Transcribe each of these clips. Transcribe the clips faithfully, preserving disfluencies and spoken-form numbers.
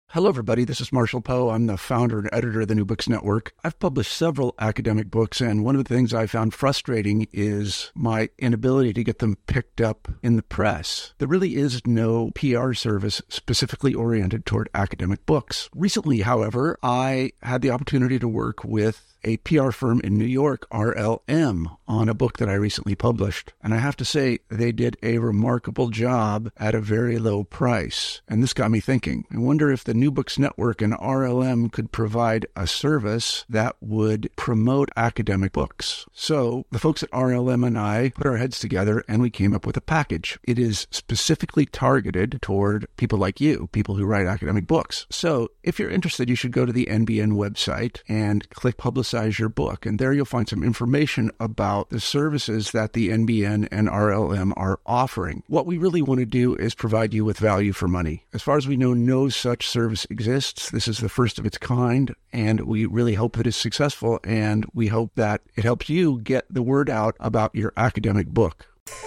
Hello, everybody. This is Marshall Poe. I'm the founder and editor of the New Books Network. I've published several academic books, and one of the things I found frustrating is my inability to get them picked up in the press. There really is no P R service specifically oriented toward academic books. Recently, however, I had the opportunity to work with a P R firm in New York, R L M, on a book that I recently published. And I have to say, they did a remarkable job at a very low price. And this got me thinking. I wonder if the New Books Network and R L M could provide a service that would promote academic books. So the folks at R L M and I put our heads together and we came up with a package. It is specifically targeted toward people like you, people who write academic books. So if you're interested, you should go to the N B N website and click Publicize your book. And there you'll find some information about the services that the N B N and R L M are offering. What we really want to do is provide you with value for money. As far as we know, no such service exists. This is the first of its kind, and we really hope that it's successful, and we hope that it helps you get the word out about your academic book.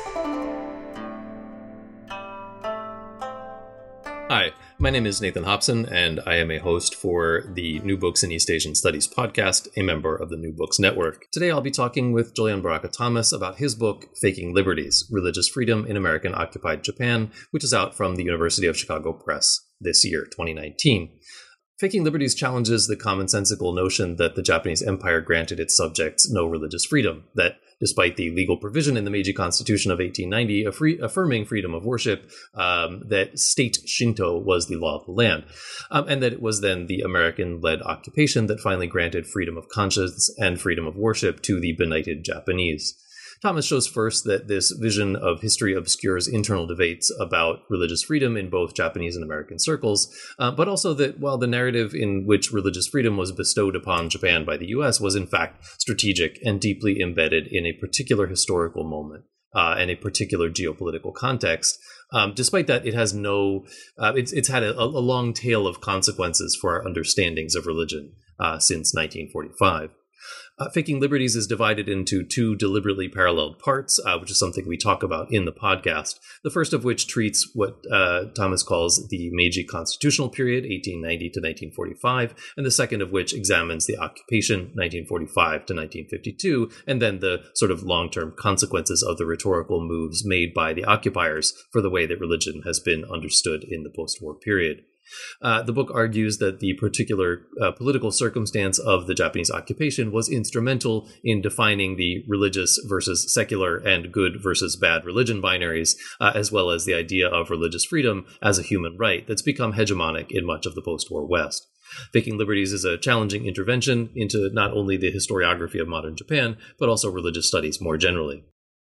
Hi, my name is Nathan Hobson, and I am a host for the New Books in East Asian Studies podcast, a member of the New Books Network. Today I'll be talking with Julian Baraka Thomas about his book, Faking Liberties, Religious Freedom in American-Occupied Japan, which is out from the University of Chicago Press this year, twenty nineteen. Faking Liberties challenges the commonsensical notion that the Japanese Empire granted its subjects no religious freedom, that despite the legal provision in the Meiji Constitution of eighteen ninety affirm- affirming freedom of worship, um, that state Shinto was the law of the land, um, and that it was then the American-led occupation that finally granted freedom of conscience and freedom of worship to the benighted Japanese. Thomas shows first that this vision of history obscures internal debates about religious freedom in both Japanese and American circles, uh, but also that while the narrative in which religious freedom was bestowed upon Japan by the U S was in fact strategic and deeply embedded in a particular historical moment uh, and a particular geopolitical context, um, despite that, it has no, uh, it's, it's had a, a long tail of consequences for our understandings of religion uh, since nineteen forty-five. Uh, Faking Liberties is divided into two deliberately paralleled parts, uh, which is something we talk about in the podcast. The first of which treats what uh, Thomas calls the Meiji Constitutional period, eighteen ninety to nineteen forty-five, and the second of which examines the occupation, nineteen forty-five to nineteen fifty-two, and then the sort of long-term consequences of the rhetorical moves made by the occupiers for the way that religion has been understood in the post-war period. Uh, the book argues that the particular uh, political circumstance of the Japanese occupation was instrumental in defining the religious versus secular and good versus bad religion binaries, uh, as well as the idea of religious freedom as a human right that's become hegemonic in much of the post-war West. Faking Liberties is a challenging intervention into not only the historiography of modern Japan, but also religious studies more generally.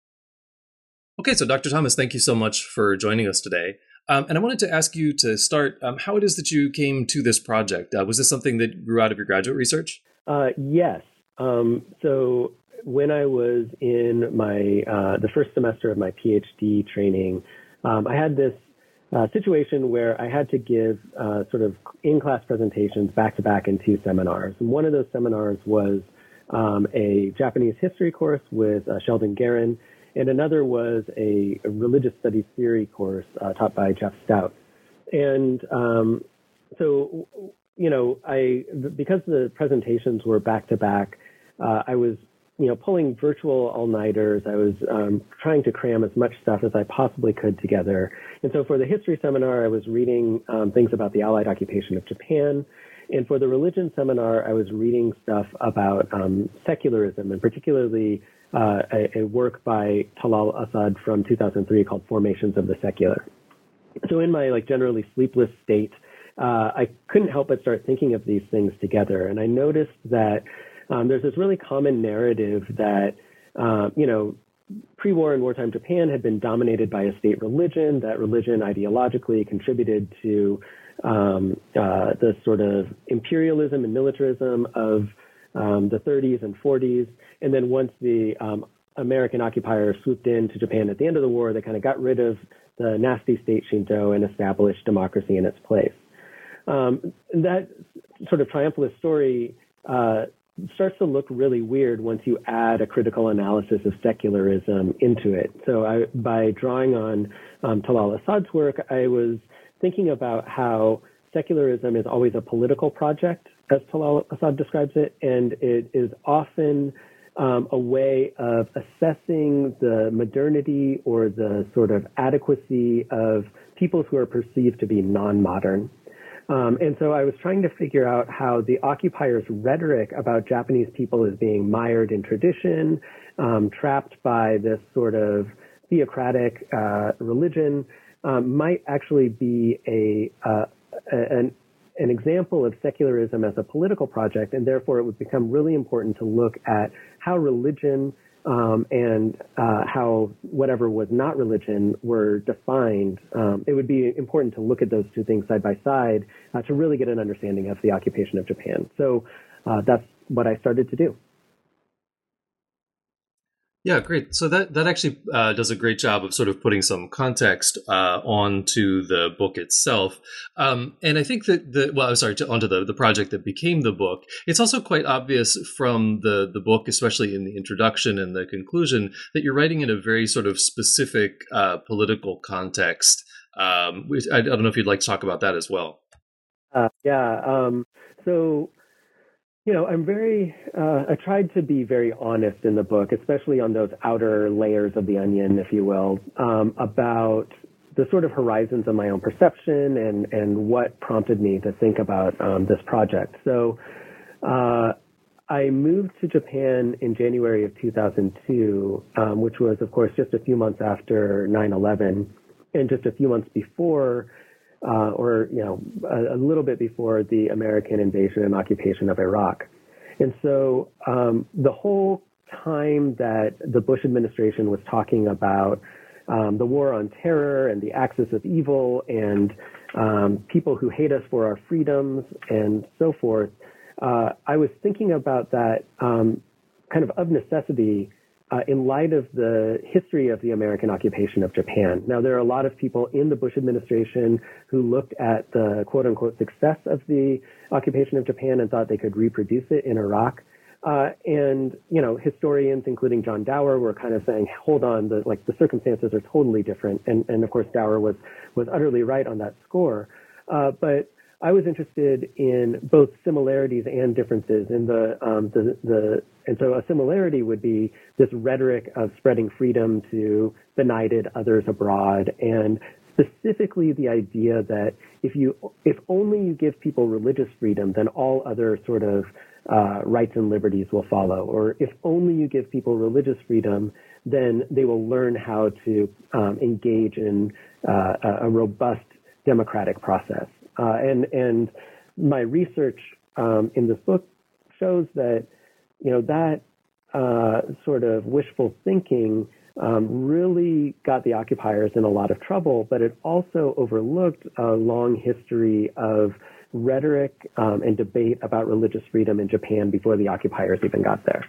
Okay, so Doctor Thomas, thank you so much for joining us today. Um, and I wanted to ask you to start um, how it is that you came to this project. Uh, was this something that grew out of your graduate research? Uh, yes. Um, so when I was in my uh, the first semester of my PhD training, um, I had this uh, situation where I had to give uh, sort of in-class presentations back-to-back in two seminars. And one of those seminars was um, a Japanese history course with uh, Sheldon Garin, and another was a, a religious studies theory course uh, taught by Jeff Stout. And um, so, you know, I because the presentations were back to back, uh, I was, you know, pulling virtual all-nighters. I was um, trying to cram as much stuff as I possibly could together. And so for the history seminar, I was reading um, things about the Allied occupation of Japan. And for the religion seminar, I was reading stuff about um, secularism, and particularly Uh, a, a work by Talal Asad from two thousand three called Formations of the Secular. So in my like generally sleepless state, uh, I couldn't help but start thinking of these things together. And I noticed that um, there's this really common narrative that, uh, you know, pre-war and wartime Japan had been dominated by a state religion, that religion ideologically contributed to um, uh, the sort of imperialism and militarism of um, the thirties and forties. And then once the um, American occupiers swooped into Japan at the end of the war, they kind of got rid of the nasty state Shinto and established democracy in its place. Um, that sort of triumphalist story uh, starts to look really weird once you add a critical analysis of secularism into it. So I, by drawing on um, Talal Asad's work, I was thinking about how secularism is always a political project, as Talal Asad describes it, and it is often um, a way of assessing the modernity or the sort of adequacy of peoples who are perceived to be non-modern. Um, and so I was trying to figure out how the occupiers' rhetoric about Japanese people as being mired in tradition, um, trapped by this sort of theocratic uh, religion, um, might actually be a, uh, an, an example of secularism as a political project, and therefore it would become really important to look at how religion Um, and uh, how whatever was not religion were defined. Um, it would be important to look at those two things side by side uh, to really get an understanding of the occupation of Japan. So uh, that's what I started to do. Yeah, great. So that that actually uh, does a great job of sort of putting some context uh, onto the book itself. Um, and I think that the well, I'm sorry, to, onto the the project that became the book. It's also quite obvious from the the book, especially in the introduction and the conclusion, that you're writing in a very sort of specific uh, political context. Um, which, I, I don't know if you'd like to talk about that as well. Uh, yeah. Um, so. You know, I'm very, uh, I tried to be very honest in the book, especially on those outer layers of the onion, if you will, um, about the sort of horizons of my own perception and, and what prompted me to think about um, this project. So uh, I moved to Japan in January of two thousand two, um, which was, of course, just a few months after nine eleven, and just a few months before Uh, or, you know, a, a little bit before the American invasion and occupation of Iraq. And so um, the whole time that the Bush administration was talking about um, the war on terror and the axis of evil and um, people who hate us for our freedoms and so forth, uh, I was thinking about that um, kind of of necessity Uh, in light of the history of the American occupation of Japan. Now, there are a lot of people in the Bush administration who looked at the quote-unquote success of the occupation of Japan and thought they could reproduce it in Iraq. Uh, and, you know, historians, including John Dower, were kind of saying, hold on, the, like the circumstances are totally different. And, and of course, Dower was, was utterly right on that score. Uh, but I was interested in both similarities and differences in the, um, the, the, and so a similarity would be this rhetoric of spreading freedom to benighted others abroad, and specifically the idea that if you, if only you give people religious freedom, then all other sort of uh, rights and liberties will follow. Or if only you give people religious freedom, then they will learn how to um, engage in uh, a, a robust democratic process. Uh, and and my research um, in this book shows that, you know, that uh, sort of wishful thinking um, really got the occupiers in a lot of trouble, but it also overlooked a long history of rhetoric um, and debate about religious freedom in Japan before the occupiers even got there.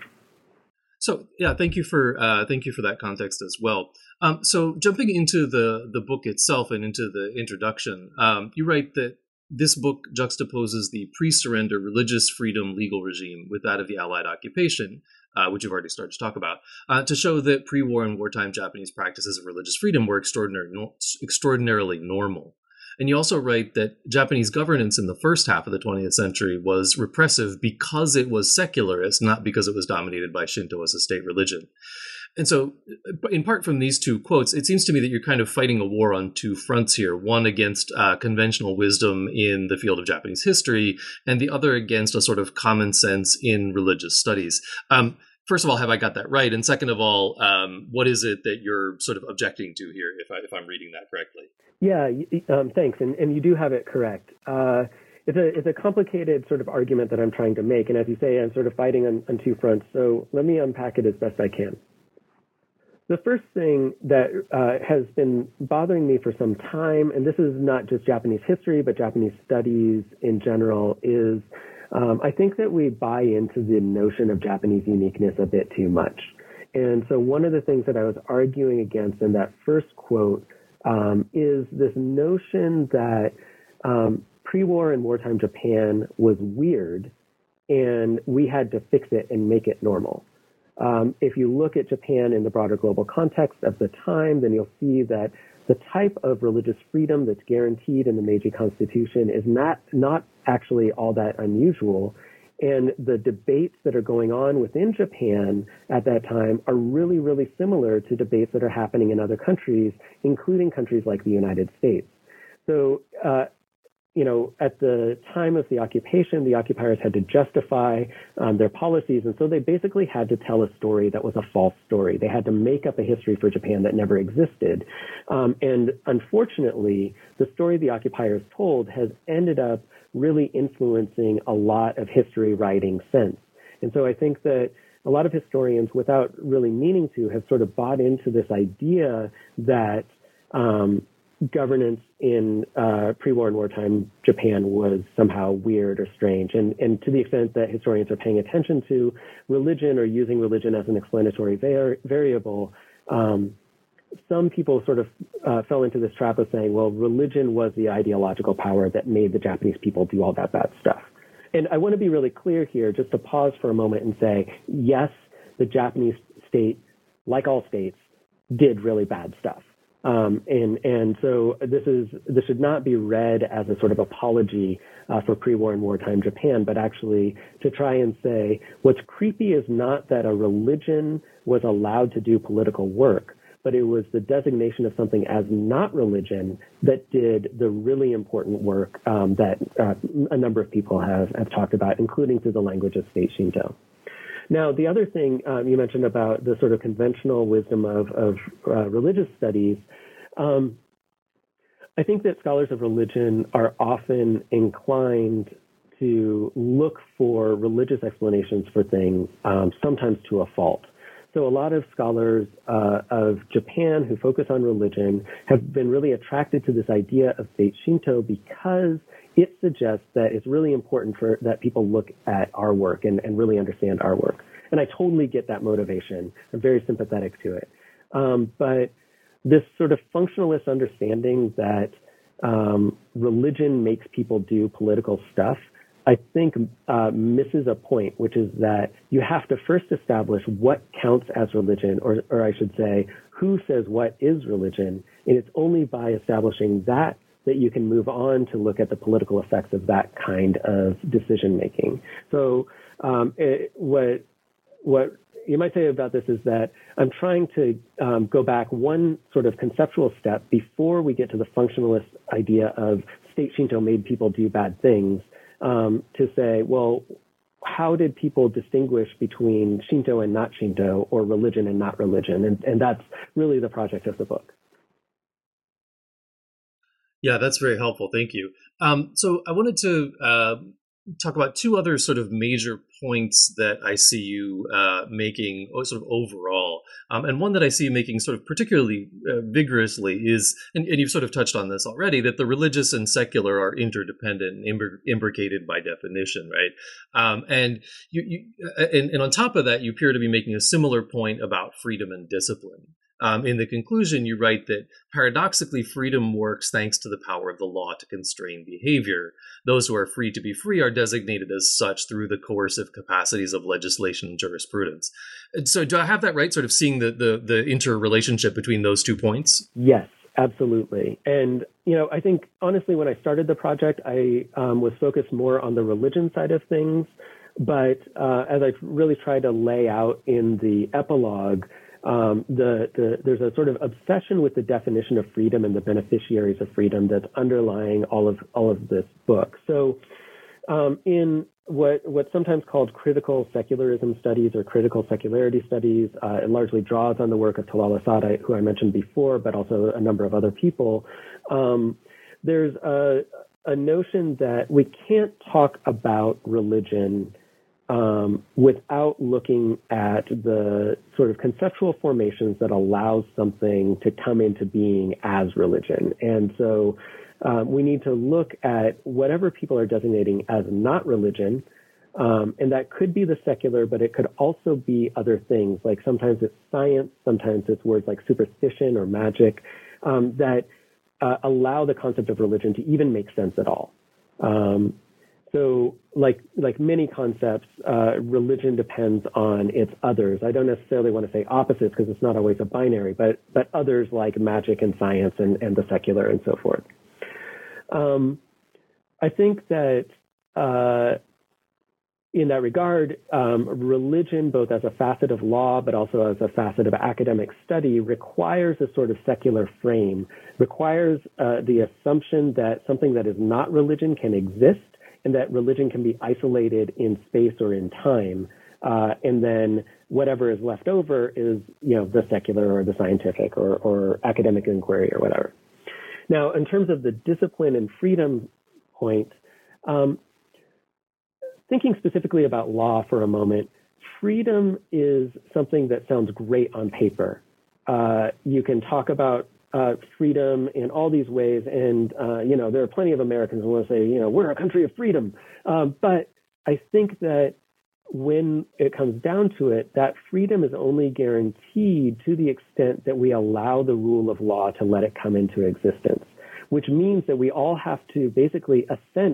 So yeah, thank you for uh, thank you for that context as well. Um, so jumping into the the book itself and into the introduction, um, you write that this book juxtaposes the pre-surrender religious freedom legal regime with that of the Allied occupation, uh, which you've already started to talk about, uh, to show that pre-war and wartime Japanese practices of religious freedom were extraordinary, no, extraordinarily normal. And you also write that Japanese governance in the first half of the twentieth century was repressive because it was secularist, not because it was dominated by Shinto as a state religion. And so, in part from these two quotes, it seems to me that you're kind of fighting a war on two fronts here, one against uh, conventional wisdom in the field of Japanese history, and the other against a sort of common sense in religious studies. Um, first of all, have I got that right? And second of all, um, what is it that you're sort of objecting to here, if, I, if I'm reading that correctly? Yeah, um, thanks. And, and you do have it correct. Uh, it's a, it's a complicated sort of argument that I'm trying to make. And as you say, I'm sort of fighting on, on two fronts. So let me unpack it as best I can. The first thing that uh, has been bothering me for some time, and this is not just Japanese history, but Japanese studies in general, is um, I think that we buy into the notion of Japanese uniqueness a bit too much. And so one of the things that I was arguing against in that first quote um, is this notion that um, pre-war and wartime Japan was weird, and we had to fix it and make it normal. Um, if you look at Japan in the broader global context of the time, then you'll see that the type of religious freedom that's guaranteed in the Meiji Constitution is not, not actually all that unusual. And the debates that are going on within Japan at that time are really, really similar to debates that are happening in other countries, including countries like the United States. So, uh, you know, at the time of the occupation, the occupiers had to justify um, their policies. And so they basically had to tell a story that was a false story. They had to make up a history for Japan that never existed. Um, and unfortunately, the story the occupiers told has ended up really influencing a lot of history writing since. And so I think that a lot of historians, without really meaning to, have sort of bought into this idea that um, governance in uh, pre-war and wartime Japan was somehow weird or strange. And, and to the extent that historians are paying attention to religion or using religion as an explanatory var- variable, um, some people sort of uh, fell into this trap of saying, well, religion was the ideological power that made the Japanese people do all that bad stuff. And I want to be really clear here, just to pause for a moment and say, yes, the Japanese state, like all states, did really bad stuff. Um, and, and so this is, this should not be read as a sort of apology uh, for pre-war and wartime Japan, but actually to try and say what's creepy is not that a religion was allowed to do political work, but it was the designation of something as not religion that did the really important work um, that uh, a number of people have, have talked about, including through the language of state Shinto. Now, the other thing um, you mentioned about the sort of conventional wisdom of, of uh, religious studies, um, I think that scholars of religion are often inclined to look for religious explanations for things, um, sometimes to a fault. So a lot of scholars uh, of Japan who focus on religion have been really attracted to this idea of state Shinto because it suggests that it's really important for that people look at our work and, and really understand our work. And I totally get that motivation. I'm very sympathetic to it. Um, but this sort of functionalist understanding that um, religion makes people do political stuff, I think uh, misses a point, which is that you have to first establish what counts as religion, or, or I should say, who says what is religion. And it's only by establishing that that you can move on to look at the political effects of that kind of decision making. So um, it, what what you might say about this is that I'm trying to um, go back one sort of conceptual step before we get to the functionalist idea of state Shinto made people do bad things, um, to say, well, how did people distinguish between Shinto and not Shinto, or religion and not religion? And, and that's really the project of the book. Yeah, that's very helpful. Thank you. Um, so I wanted to uh, talk about two other sort of major points that I see you uh, making sort of overall. Um, and one that I see you making sort of particularly uh, vigorously is, and, and you've sort of touched on this already, that the religious and secular are interdependent and imbric- imbricated by definition, right? Um, and, you, you and, and on top of that, you appear to be making a similar point about freedom and discipline. Um, in the conclusion, you write that paradoxically, freedom works thanks to the power of the law to constrain behavior. Those who are free to be free are designated as such through the coercive capacities of legislation and jurisprudence. And so do I have that right, sort of seeing the, the, the interrelationship between those two points? Yes, absolutely. And, you know, I think, honestly, when I started the project, I um, was focused more on the religion side of things. But uh, as I really tried to lay out in the epilogue, Um, the, the, there's a sort of obsession with the definition of freedom and the beneficiaries of freedom that's underlying all of all of this book. So, um, in what what's sometimes called critical secularism studies or critical secularity studies, uh, it largely draws on the work of Talal Asad, who I mentioned before, but also a number of other people. Um, there's a, a notion that we can't talk about religion Um, without looking at the sort of conceptual formations that allows something to come into being as religion. And so um, we need to look at whatever people are designating as not religion, um, and that could be the secular, but it could also be other things, like sometimes it's science, sometimes it's words like superstition or magic, um, that uh, allow the concept of religion to even make sense at all. Um, so like like many concepts, uh, religion depends on its others. I don't necessarily want to say opposites because it's not always a binary, but but others like magic and science and, and the secular and so forth. Um, I think that uh, in that regard, um, religion, both as a facet of law, but also as a facet of academic study, requires a sort of secular frame, requires uh, the assumption that something that is not religion can exist, and that religion can be isolated in space or in time. Uh, and then whatever is left over is, you know, the secular or the scientific or, or academic inquiry or whatever. Now, in terms of the discipline and freedom point, um, thinking specifically about law for a moment, freedom is something that sounds great on paper. Uh, you can talk about uh, freedom in all these ways, and uh, you know there are plenty of Americans who want to say, you know, we're a country of freedom. Um, but I think that when it comes down to it, that freedom is only guaranteed to the extent that we allow the rule of law to let it come into existence, which means that we all have to basically assent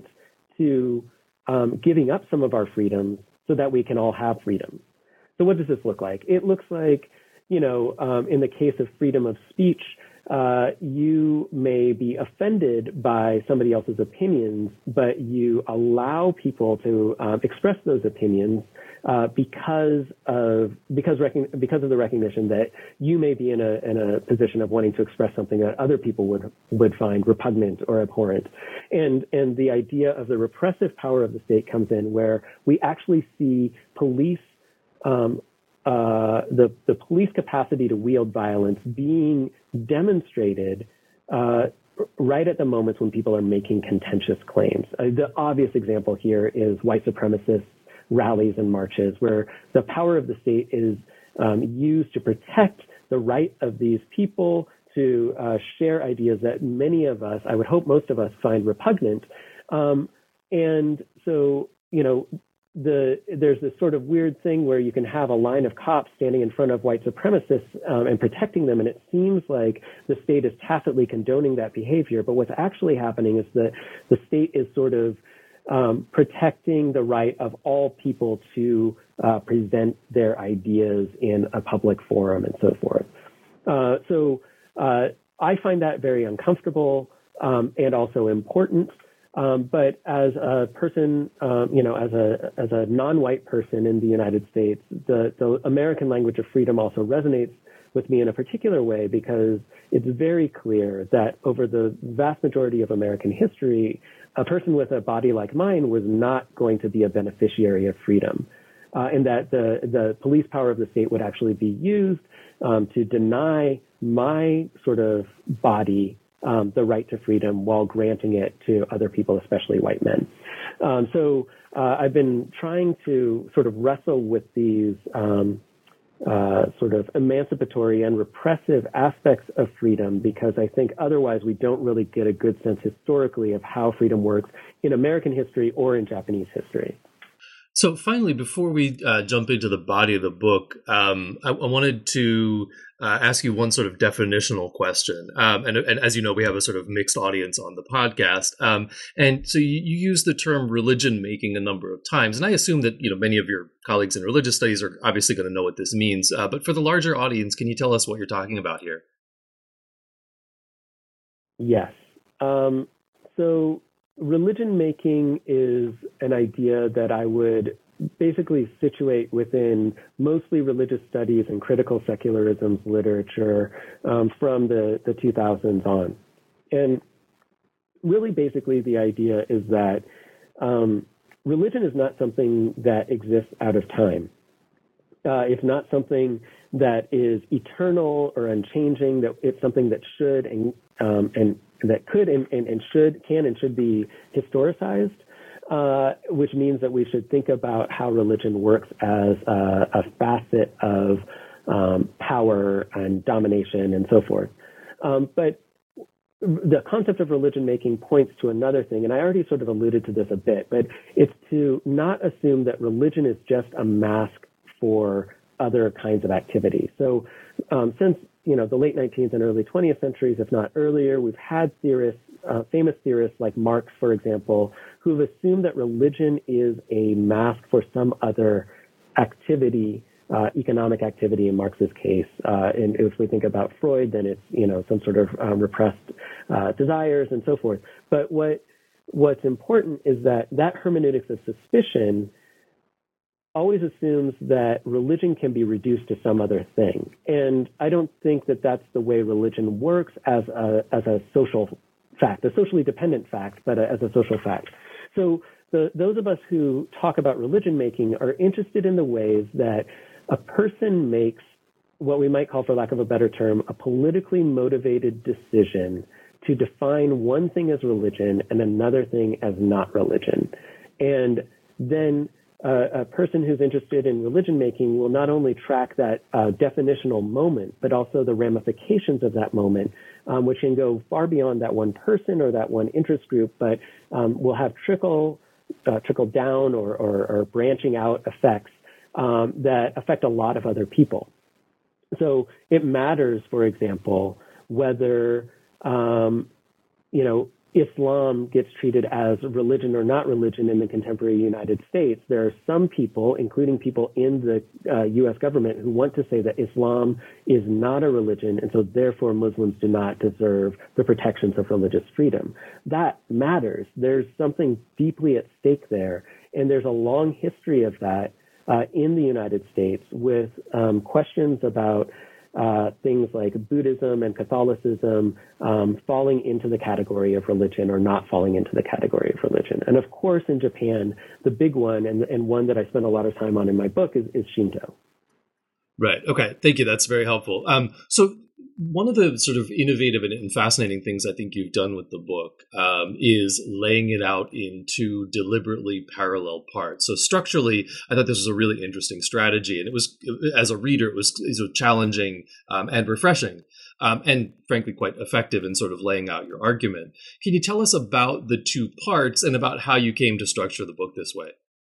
to Um, giving up some of our freedoms so that we can all have freedom. So what does this look like? It looks like, you know, um, in the case of freedom of speech, uh, you may be offended by somebody else's opinions, but you allow people to um, express those opinions uh, because of because recon- because of the recognition that you may be in a in a position of wanting to express something that other people would would find repugnant or abhorrent, and and the idea of the repressive power of the state comes in, where we actually see police. Um, Uh, the, the police capacity to wield violence being demonstrated uh, right at the moments when people are making contentious claims. Uh, the obvious example here is white supremacist rallies and marches, where the power of the state is um, used to protect the right of these people to uh, share ideas that many of us, I would hope most of us, find repugnant. Um, and so, you know, The, there's this sort of weird thing where you can have a line of cops standing in front of white supremacists um, and protecting them, and it seems like the state is tacitly condoning that behavior. But what's actually happening is that the state is sort of um, protecting the right of all people to uh, present their ideas in a public forum and so forth. Uh, so uh, I find that very uncomfortable um, and also important. Um, but as a person, um, you know, as a as a non-white person in the United States, the, the American language of freedom also resonates with me in a particular way, because it's very clear that over the vast majority of American history, a person with a body like mine was not going to be a beneficiary of freedom, uh, and that the the police power of the state would actually be used um, to deny my sort of body Um, the right to freedom while granting it to other people, especially white men. Um, so uh, I've been trying to sort of wrestle with these um, uh, sort of emancipatory and repressive aspects of freedom, because I think otherwise we don't really get a good sense historically of how freedom works in American history or in Japanese history. So finally, before we uh, jump into the body of the book, um, I, I wanted to uh, ask you one sort of definitional question. Um, and, and as you know, we have a sort of mixed audience on the podcast. Um, and so you, you use the term religion making a number of times. And I assume that, you know, many of your colleagues in religious studies are obviously going to know what this means. Uh, but for the larger audience, can you tell us what you're talking about here? Yes. Um, so religion making is an idea that I would basically situate within mostly religious studies and critical secularism's literature um, from the, the two thousands on. And really basically the idea is that um, religion is not something that exists out of time. Uh, it's not something that is eternal or unchanging, that it's something that should and, um, and that could and, and, and should, can and should be historicized, uh, which means that we should think about how religion works as a, a facet of um, power and domination and so forth. Um, but the concept of religion making points to another thing, and I already sort of alluded to this a bit, but it's to not assume that religion is just a mask for other kinds of activity. So um, since you know the late nineteenth and early twentieth centuries, if not earlier, we've had theorists, uh, famous theorists like Marx, for example, who have assumed that religion is a mask for some other activity, uh, economic activity in Marx's case. Uh, and if we think about Freud, then it's, you know, some sort of um, repressed uh, desires and so forth. But what what's important is that that hermeneutics of suspicion always assumes that religion can be reduced to some other thing. And I don't think that that's the way religion works as a, as a social fact, a socially dependent fact, but a, as a social fact. So the, those of us who talk about religion making are interested in the ways that a person makes what we might call, for lack of a better term, a politically motivated decision to define one thing as religion and another thing as not religion. And then Uh, a person who's interested in religion making will not only track that uh, definitional moment, but also the ramifications of that moment, um, which can go far beyond that one person or that one interest group, but um, will have trickle, uh, trickle down or, or, or branching out effects um, that affect a lot of other people. So it matters, for example, whether, um, you know, Islam gets treated as religion or not religion in the contemporary United States. There are some people, including people in the uh, U S government, who want to say that Islam is not a religion, and so therefore Muslims do not deserve the protections of religious freedom. That matters. There's something deeply at stake there, and there's a long history of that uh, in the United States with um, questions about Uh, things like Buddhism and Catholicism um, falling into the category of religion or not falling into the category of religion. And of course, in Japan, the big one and, and one that I spend a lot of time on in my book is, is Shinto. Right. Okay. Thank you. That's very helpful. Um, so one of the sort of innovative and fascinating things I think you've done with the book um, is laying it out in two deliberately parallel parts. So structurally, I thought this was a really interesting strategy, and it was, as a reader, it was, it was challenging um, and refreshing, um, and frankly quite effective in sort of laying out your argument. Can you tell us about the two parts and about how you came to structure the book this way?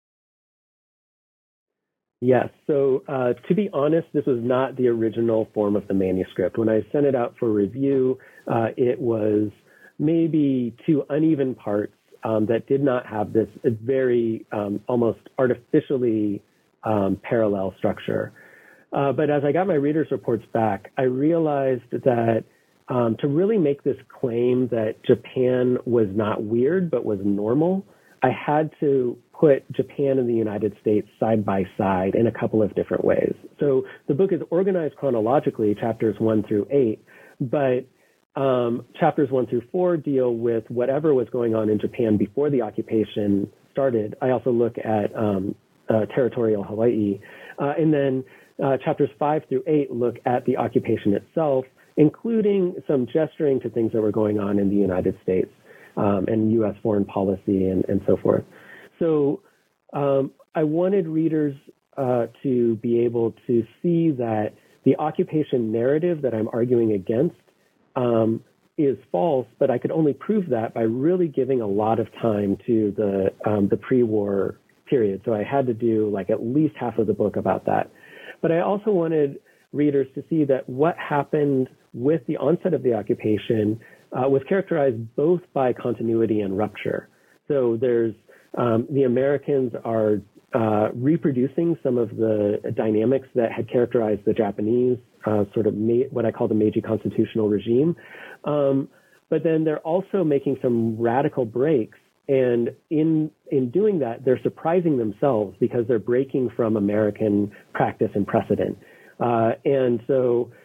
Yes. So uh, to be honest, this was not the original form of the manuscript. When I sent it out for review, uh, it was maybe two uneven parts um, that did not have this very um, almost artificially um, parallel structure. Uh, but as I got my readers' reports back, I realized that um, to really make this claim that Japan was not weird but was normal, I had to put Japan and the United States side by side in a couple of different ways. So the book is organized chronologically, chapters one through eight, but um, chapters one through four deal with whatever was going on in Japan before the occupation started. I also look at um, uh, territorial Hawaii. Uh, and then uh, chapters five through eight look at the occupation itself, including some gesturing to things that were going on in the United States um, and U S foreign policy and, and so forth. So um, I wanted readers uh, to be able to see that the occupation narrative that I'm arguing against um, is false, but I could only prove that by really giving a lot of time to the um, the pre-war period. So I had to do like at least half of the book about that. But I also wanted readers to see that what happened with the onset of the occupation uh, was characterized both by continuity and rupture. So there's Um, the Americans are uh, reproducing some of the dynamics that had characterized the Japanese uh, sort of ma- what I call the Meiji constitutional regime. Um, but then they're also making some radical breaks. And in in doing that, they're surprising themselves because they're breaking from American practice and precedent. Uh, and so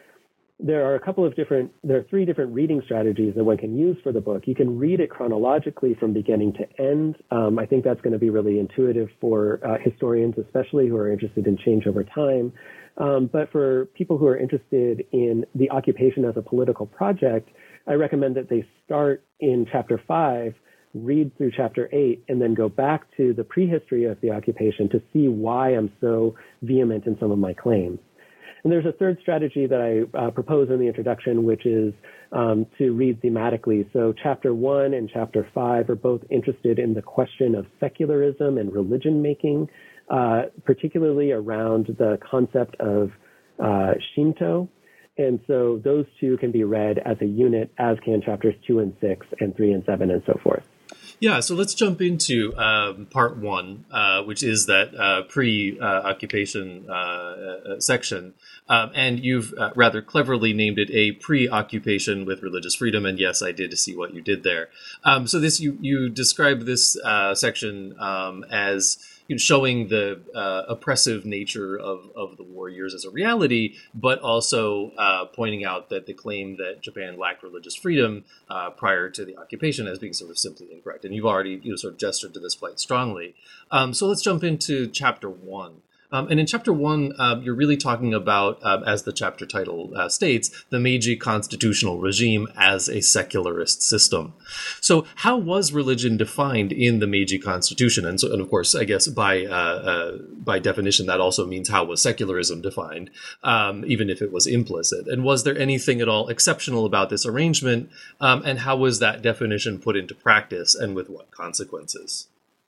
there are a couple of different, there are three different reading strategies that one can use for the book. You can read it chronologically from beginning to end. Um, I think that's going to be really intuitive for uh, historians, especially who are interested in change over time. Um, but for people who are interested in the occupation as a political project, I recommend that they start in chapter five, read through chapter eight, and then go back to the prehistory of the occupation to see why I'm so vehement in some of my claims. And there's a third strategy that I uh, propose in the introduction, which is um, to read thematically. So chapter one and chapter five are both interested in the question of secularism and religion making, uh, particularly around the concept of uh, Shinto. And so those two can be read as a unit, as can chapters two and six and three and seven and so forth. Yeah, so let's jump into um, part one, uh, which is that uh, pre-occupation uh, uh, section. Um, and you've uh, rather cleverly named it a preoccupation with religious freedom. And yes, I did see what you did there. Um, so this you you describe this uh, section um, as you know, showing the uh, oppressive nature of, of the war years as a reality, but also uh, pointing out that the claim that Japan lacked religious freedom uh, prior to the occupation as being sort of simply incorrect. And you've already you know, sort of gestured to this quite strongly. Um, so let's jump into chapter one. Um, and in chapter one, um, you're really talking about, um, as the chapter title uh, states, the Meiji constitutional regime as a secularist system. So how was religion defined in the Meiji Constitution? And so, and of course, I guess by uh, uh, by definition, that also means how was secularism defined, um, even if it was implicit. And was there anything at all exceptional about this arrangement? Um, and how was that definition put into practice, and with what consequences?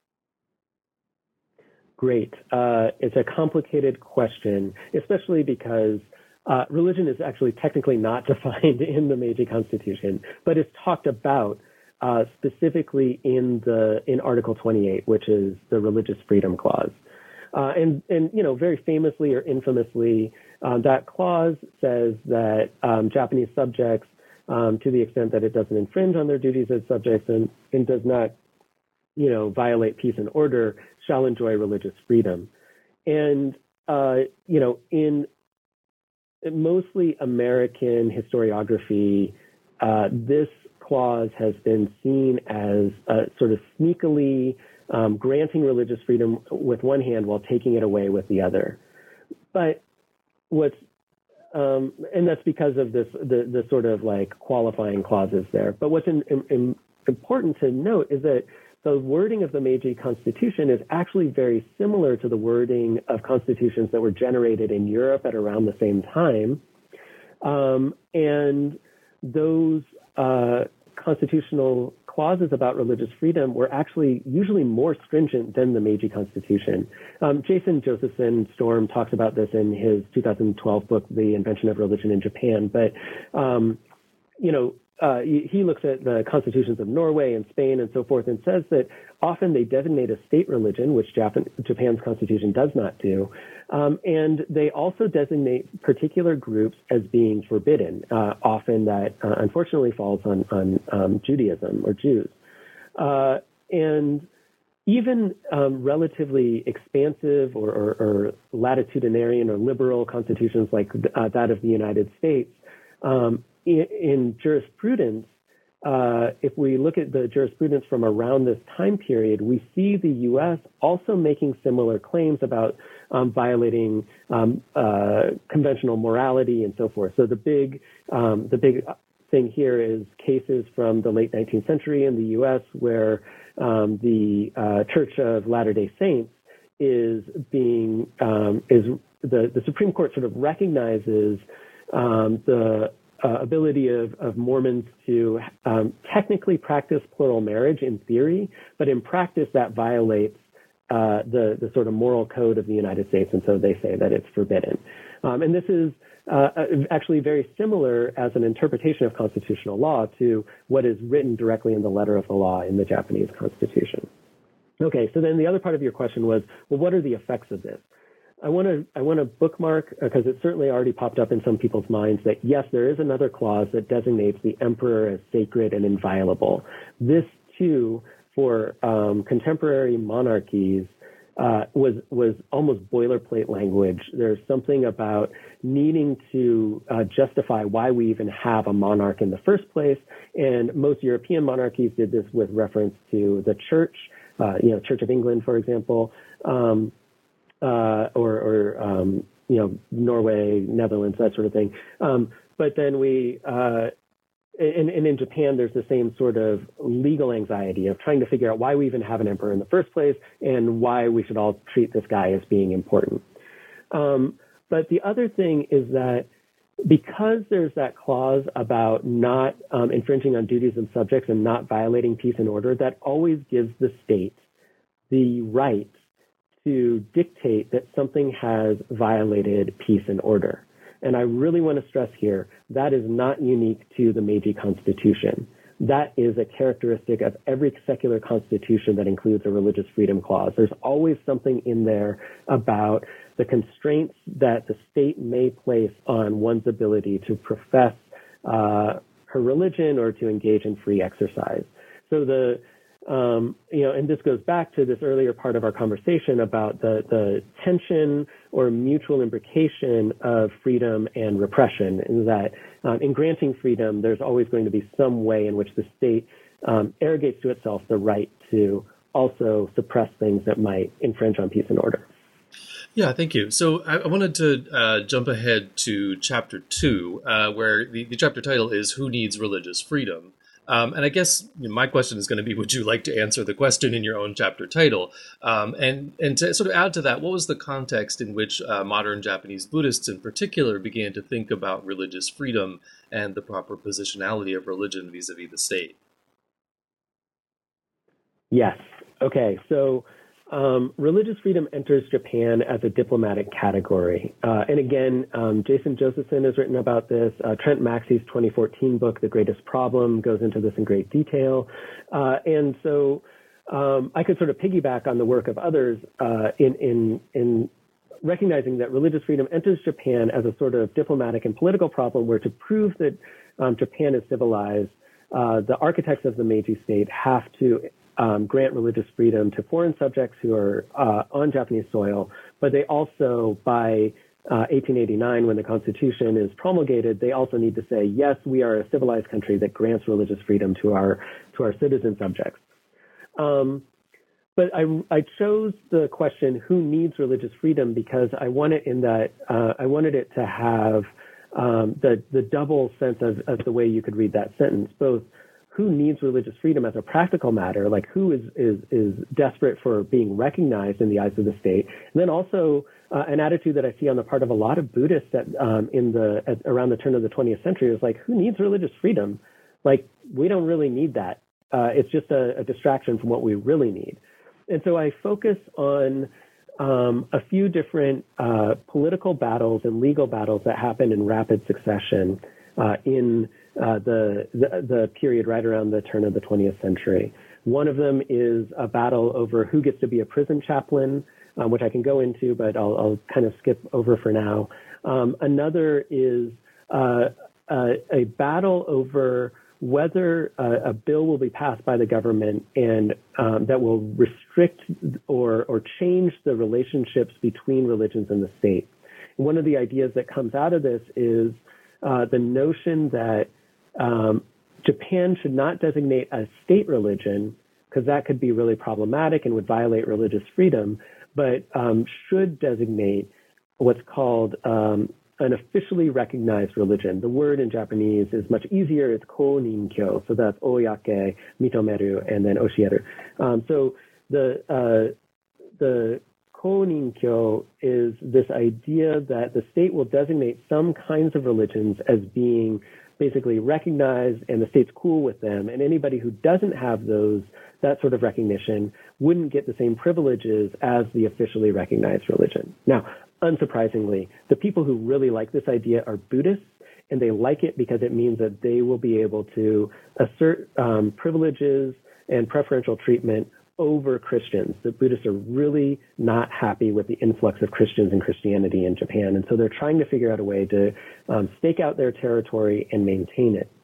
Great. Uh, it's a complicated question, especially because uh, religion is actually technically not defined in the Meiji Constitution, but it's talked about uh, specifically in the in Article twenty-eight, which is the Religious Freedom Clause. Uh, and, and, you know, very famously or infamously, uh, that clause says that um, Japanese subjects, um, to the extent that it doesn't infringe on their duties as subjects and, and does not, you know, violate peace and order, shall enjoy religious freedom. And, uh, you know, in mostly American historiography, uh, this clause has been seen as uh, sort of sneakily um, granting religious freedom with one hand while taking it away with the other. But what's, um, and that's because of this, the, the sort of like qualifying clauses there. But what's in, in, important to note is that the wording of the Meiji Constitution is actually very similar to the wording of constitutions that were generated in Europe at around the same time. Um, and those uh, constitutional clauses about religious freedom were actually usually more stringent than the Meiji Constitution. Um, Jason Josephson Storm talks about this in his two thousand twelve book, The Invention of Religion in Japan. But, um, you know, Uh, he looks at the constitutions of Norway and Spain and so forth and says that often they designate a state religion, which Japan, Japan's constitution does not do. Um, and they also designate particular groups as being forbidden. Uh, often that uh, unfortunately falls on, on um, Judaism or Jews. Uh, and even um, relatively expansive or, or, or latitudinarian or liberal constitutions like uh, that of the United States, um, In, in jurisprudence, uh, if we look at the jurisprudence from around this time period, we see the U S also making similar claims about um, violating um, uh, conventional morality and so forth. So the big, um, the big thing here is cases from the late nineteenth century in the U S where um, the uh, Church of Latter-day Saints is being um, is the the Supreme Court sort of recognizes um, the Uh, ability of, of Mormons to um, technically practice plural marriage in theory, but in practice that violates uh, the, the sort of moral code of the United States, and so they say that it's forbidden. Um, and this is uh, actually very similar as an interpretation of constitutional law to what is written directly in the letter of the law in the Japanese Constitution. Okay, so then the other part of your question was, well, what are the effects of this? I want to I want to bookmark, because it certainly already popped up in some people's minds, that yes, there is another clause that designates the emperor as sacred and inviolable. This too, for um, contemporary monarchies, uh, was was almost boilerplate language. There's something about needing to uh, justify why we even have a monarch in the first place, and most European monarchies did this with reference to the church, uh, you know, Church of England, for example. Um, Uh, or, or um, you know, Norway, Netherlands, that sort of thing. Um, but then we, uh, and, and in Japan, there's the same sort of legal anxiety of trying to figure out why we even have an emperor in the first place and why we should all treat this guy as being important. Um, but the other thing is that because there's that clause about not um, infringing on duties of subjects and not violating peace and order, that always gives the state the right to dictate that something has violated peace and order. And I really want to stress here, that is not unique to the Meiji Constitution. that is a characteristic of every secular constitution that includes a religious freedom clause. There's always something in there about the constraints that the state may place on one's ability to profess uh, her religion or to engage in free exercise. So the Um, you know, and this goes back to this earlier part of our conversation about the, the tension or mutual imbrication of freedom and repression, in that um, in granting freedom, there's always going to be some way in which the state um, arrogates to itself the right to also suppress things that might infringe on peace and order. Yeah, thank you. So I, I wanted to uh, jump ahead to chapter two, uh, where the, the chapter title is Who Needs Religious Freedom? Um, and I guess my question is going to be, would you like to answer the question in your own chapter title? Um, and, and to sort of add to that, what was the context in which uh, modern Japanese Buddhists in particular began to think about religious freedom and the proper positionality of religion vis-a-vis the state? Yes. Okay. So um, religious freedom enters Japan as a diplomatic category. Uh, and again, um, Jason Josephson has written about this. Uh, Trent Maxey's twenty fourteen book, The Greatest Problem, goes into this in great detail. Uh, and so um, I could sort of piggyback on the work of others uh, in, in, in recognizing that religious freedom enters Japan as a sort of diplomatic and political problem, where to prove that um, Japan is civilized, uh, the architects of the Meiji state have to Um, grant religious freedom to foreign subjects who are uh, on Japanese soil, but they also, by uh, eighteen eighty-nine, when the Constitution is promulgated, they also need to say, yes, we are a civilized country that grants religious freedom to our to our citizen subjects. Um, but I, I chose the question, who needs religious freedom, because I wanted in that uh, I wanted it to have um, the the double sense of, of the way you could read that sentence, both who needs religious freedom as a practical matter, like who is, is, is desperate for being recognized in the eyes of the state. And then also uh, an attitude that I see on the part of a lot of Buddhists that um, in the, at, around the turn of the twentieth century is like, who needs religious freedom? Like, we don't really need that. Uh, it's just a, a distraction from what we really need. And so I focus on um, a few different uh, political battles and legal battles that happen in rapid succession uh, in Uh, the, the the period right around the turn of the twentieth century. One of them is a battle over who gets to be a prison chaplain, um, which I can go into, but I'll, I'll kind of skip over for now. Um, another is uh, uh, a battle over whether uh, a bill will be passed by the government and um, that will restrict or or change the relationships between religions and the state. And one of the ideas that comes out of this is uh, the notion that Um, Japan should not designate a state religion, because that could be really problematic and would violate religious freedom, but um, should designate what's called um, an officially recognized religion. The word in Japanese is much easier. It's ko-nin-kyo. So that's oyake, mitomeru, and then oshieru. Um, so the uh, the ko-nin-kyo is this idea that the state will designate some kinds of religions as being basically recognized, and the state's cool with them. And anybody who doesn't have those, that sort of recognition, wouldn't get the same privileges as the officially recognized religion. Now, unsurprisingly, the people who really like this idea are Buddhists, and they like it because it means that they will be able to assert um, privileges and preferential treatment over Christians. The Buddhists are really not happy with the influx of Christians and Christianity in Japan. And so they're trying to figure out a way to um, stake out their territory and maintain it.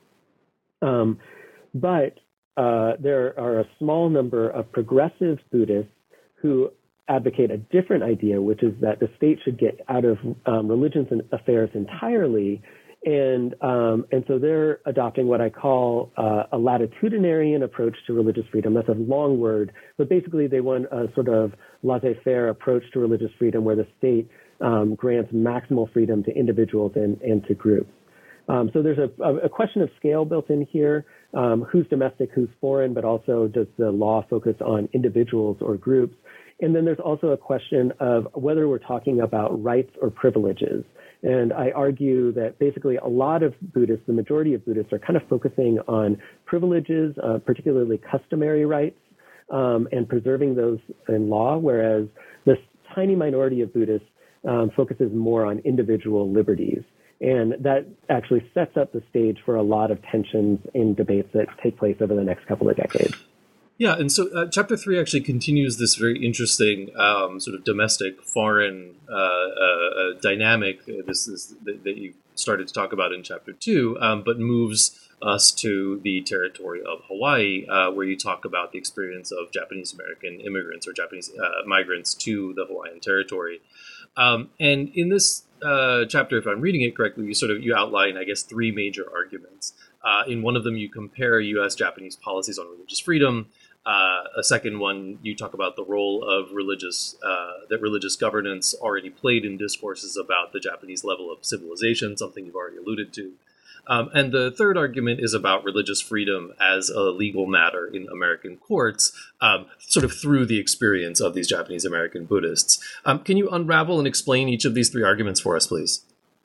Um, but uh, there are a small number of progressive Buddhists who advocate a different idea, which is that the state should get out of um, religions and affairs entirely. And um, and so they're adopting what I call uh, a latitudinarian approach to religious freedom. That's a long word, but basically they want a sort of laissez-faire approach to religious freedom where the state um, grants maximal freedom to individuals and, and to groups. Um, so there's a, a question of scale built in here. Um, who's domestic, who's foreign, but also does the law focus on individuals or groups? And then there's also a question of whether we're talking about rights or privileges. And I argue that basically a lot of Buddhists, the majority of Buddhists, are kind of focusing on privileges, uh, particularly customary rights, um, and preserving those in law, whereas this tiny minority of Buddhists um, focuses more on individual liberties. And that actually sets up the stage for a lot of tensions in debates that take place over the next couple of decades. Yeah, and so uh, chapter three actually continues this very interesting um, sort of domestic foreign uh, uh, dynamic. This is that, that you started to talk about in chapter two, um, but moves us to the territory of Hawaii, uh, where you talk about the experience of Japanese American immigrants or Japanese uh, migrants to the Hawaiian territory. Um, and in this uh, chapter, if I'm reading it correctly, you sort of you outline, I guess, three major arguments. Uh, in one of them, you compare U S Japanese policies on religious freedom. Uh, a second one, you talk about the role of religious, uh, that religious governance already played in discourses about the Japanese level of civilization, something you've already alluded to. Um, and the third argument is about religious freedom as a legal matter in American courts, um, sort of through the experience of these Japanese American Buddhists. Um, can you unravel and explain each of these three arguments for us, please?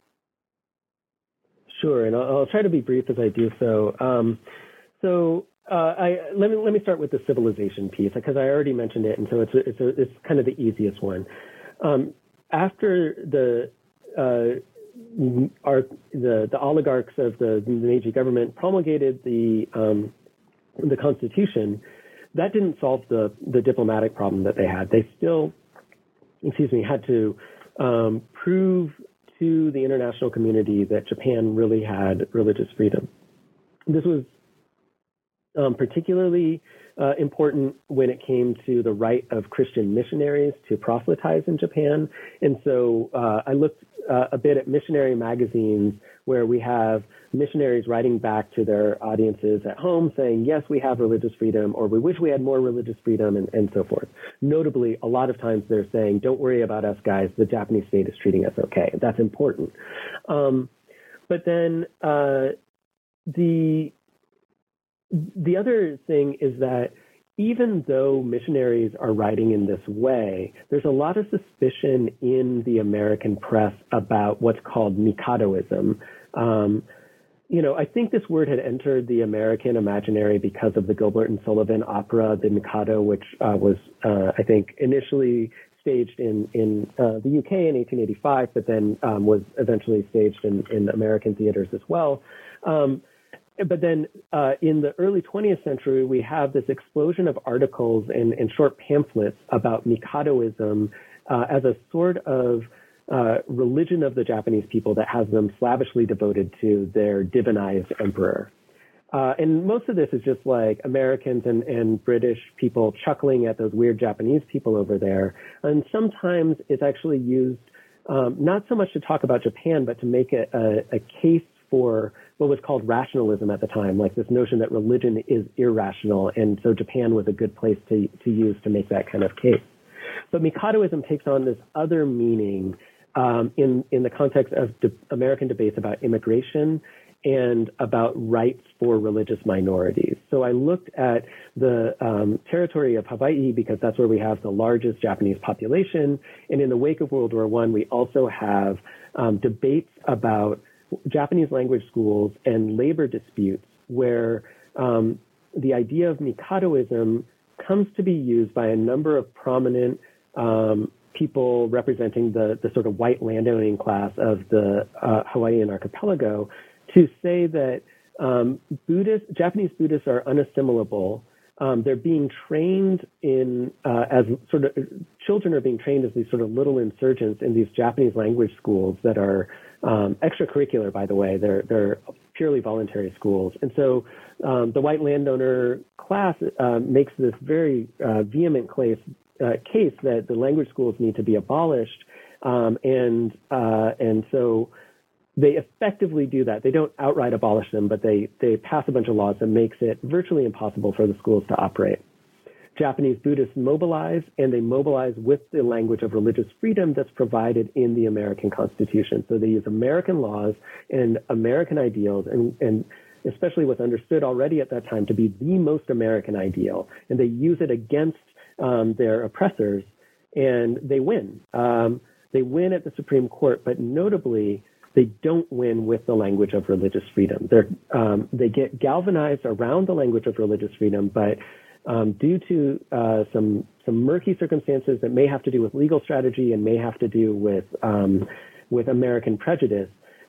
Sure, and I'll, I'll try to be brief as I do so. Um, so uh, I, let me let me start with the civilization piece, because I already mentioned it, and so it's a, it's a, it's kind of the easiest one. Um, after the uh, Our, the, the oligarchs of the, the Meiji government promulgated the um, the Constitution, that didn't solve the, the diplomatic problem that they had. They still, excuse me, had to um, prove to the international community that Japan really had religious freedom. This was um, particularly uh, important when it came to the right of Christian missionaries to proselytize in Japan. And so uh, I looked uh, a bit at missionary magazines where we have missionaries writing back to their audiences at home saying, yes, we have religious freedom, or we wish we had more religious freedom, and, and so forth. Notably, a lot of times they're saying, don't worry about us, guys. The Japanese state is treating us okay. That's important. Um, but then uh, the The other thing is that even though missionaries are writing in this way, there's a lot of suspicion in the American press about what's called Mikadoism. Um, you know, I think this word had entered the American imaginary because of the Gilbert and Sullivan opera, The Mikado, which uh, was, uh, I think, initially staged in, in uh, the U K in eighteen eighty-five, but then um, was eventually staged in, in American theaters as well. Um, But then uh, in the early twentieth century, we have this explosion of articles and, and short pamphlets about Mikadoism uh, as a sort of uh, religion of the Japanese people that has them slavishly devoted to their divinized emperor. Uh, and most of this is just like Americans and, and British people chuckling at those weird Japanese people over there. And sometimes it's actually used um, not so much to talk about Japan, but to make a, a, a case for what was called rationalism at the time, like this notion that religion is irrational, and so Japan was a good place to, to use to make that kind of case. But Mikadoism takes on this other meaning um, in, in the context of de- American debates about immigration and about rights for religious minorities. So I looked at the um, territory of Hawaii because that's where we have the largest Japanese population. And in the wake of World War One, we also have um, debates about Japanese language schools and labor disputes where um, the idea of Mikadoism comes to be used by a number of prominent um, people representing the, the sort of white landowning class of the uh, Hawaiian archipelago to say that um, Buddhist, Japanese Buddhists are unassimilable. Um, they're being trained in, uh, as sort of, children are being trained as these sort of little insurgents in these Japanese language schools that are um, extracurricular, by the way. They're, they're purely voluntary schools. And so um, the white landowner class uh, makes this very uh, vehement case, uh, case that the language schools need to be abolished. Um, and, uh, and so they effectively do that. They don't outright abolish them, but they, they pass a bunch of laws that makes it virtually impossible for the schools to operate. Japanese Buddhists mobilize, and they mobilize with the language of religious freedom that's provided in the American Constitution. So they use American laws and American ideals, and, and especially what's understood already at that time to be the most American ideal, and they use it against um, their oppressors, and they win. Um, they win at the Supreme Court, but notably, they don't win with the language of religious freedom. They're, um, they get galvanized around the language of religious freedom, but um, due to uh, some some murky circumstances that may have to do with legal strategy and may have to do with um, with American prejudice,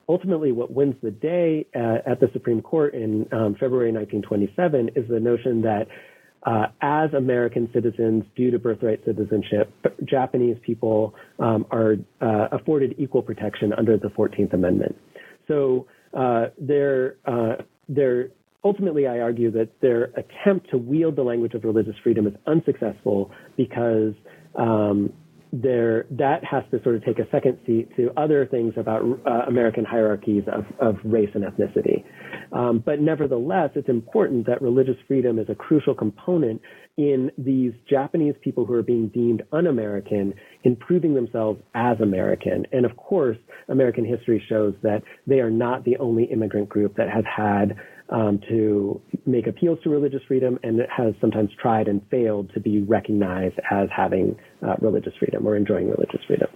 ultimately what wins the day at, at the Supreme Court in um, February nineteen twenty-seven is the notion that uh, as American citizens, due to birthright citizenship, Japanese people um, are uh, afforded equal protection under the fourteenth Amendment. So uh, they're, uh, they're ultimately, I argue that their attempt to wield the language of religious freedom is unsuccessful because um, there that has to sort of take a second seat to other things about uh, American hierarchies of, of race and ethnicity. Um, but nevertheless, it's important that religious freedom is a crucial component in these Japanese people who are being deemed un-American in proving themselves as American. And of course, American history shows that they are not the only immigrant group that has had um, to make appeals to religious freedom and has sometimes tried and failed to be recognized as having uh, religious freedom or enjoying religious freedom.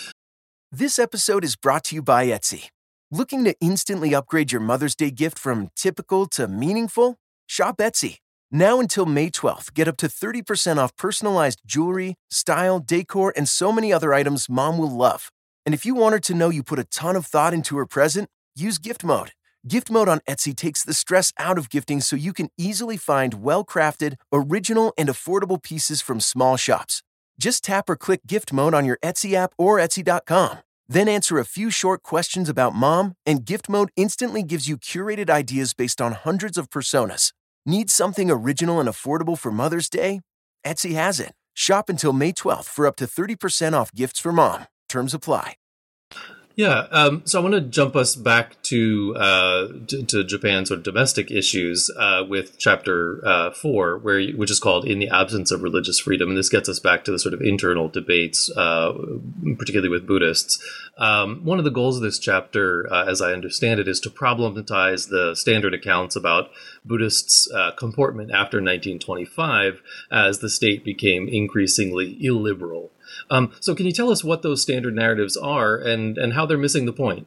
This episode is brought to you by Etsy. Looking to instantly upgrade your Mother's Day gift from typical to meaningful? Shop Etsy. Now until May twelfth, get up to thirty percent off personalized jewelry, style, decor, and so many other items Mom will love. And if you want her to know you put a ton of thought into her present, use Gift Mode. Gift Mode on Etsy takes the stress out of gifting so you can easily find well-crafted, original, and affordable pieces from small shops. Just tap or click Gift Mode on your Etsy app or Etsy dot com. Then answer a few short questions about Mom, and Gift Mode instantly gives you curated ideas based on hundreds of personas. Need something original and affordable for Mother's Day? Etsy has it. Shop until May twelfth for up to thirty percent off gifts for Mom. Terms apply. Yeah, um, so I want to jump us back to uh, to, to Japan's sort of domestic issues uh, with chapter uh, four, where you, which is called "In the Absence of Religious Freedom," and this gets us back to the sort of internal debates, uh, particularly with Buddhists. Um, one of the goals of this chapter, uh, as I understand it, is to problematize the standard accounts about Buddhists' uh, comportment after nineteen twenty-five, as the state became increasingly illiberal. Um, so can you tell us what those standard narratives are and, and how they're missing the point?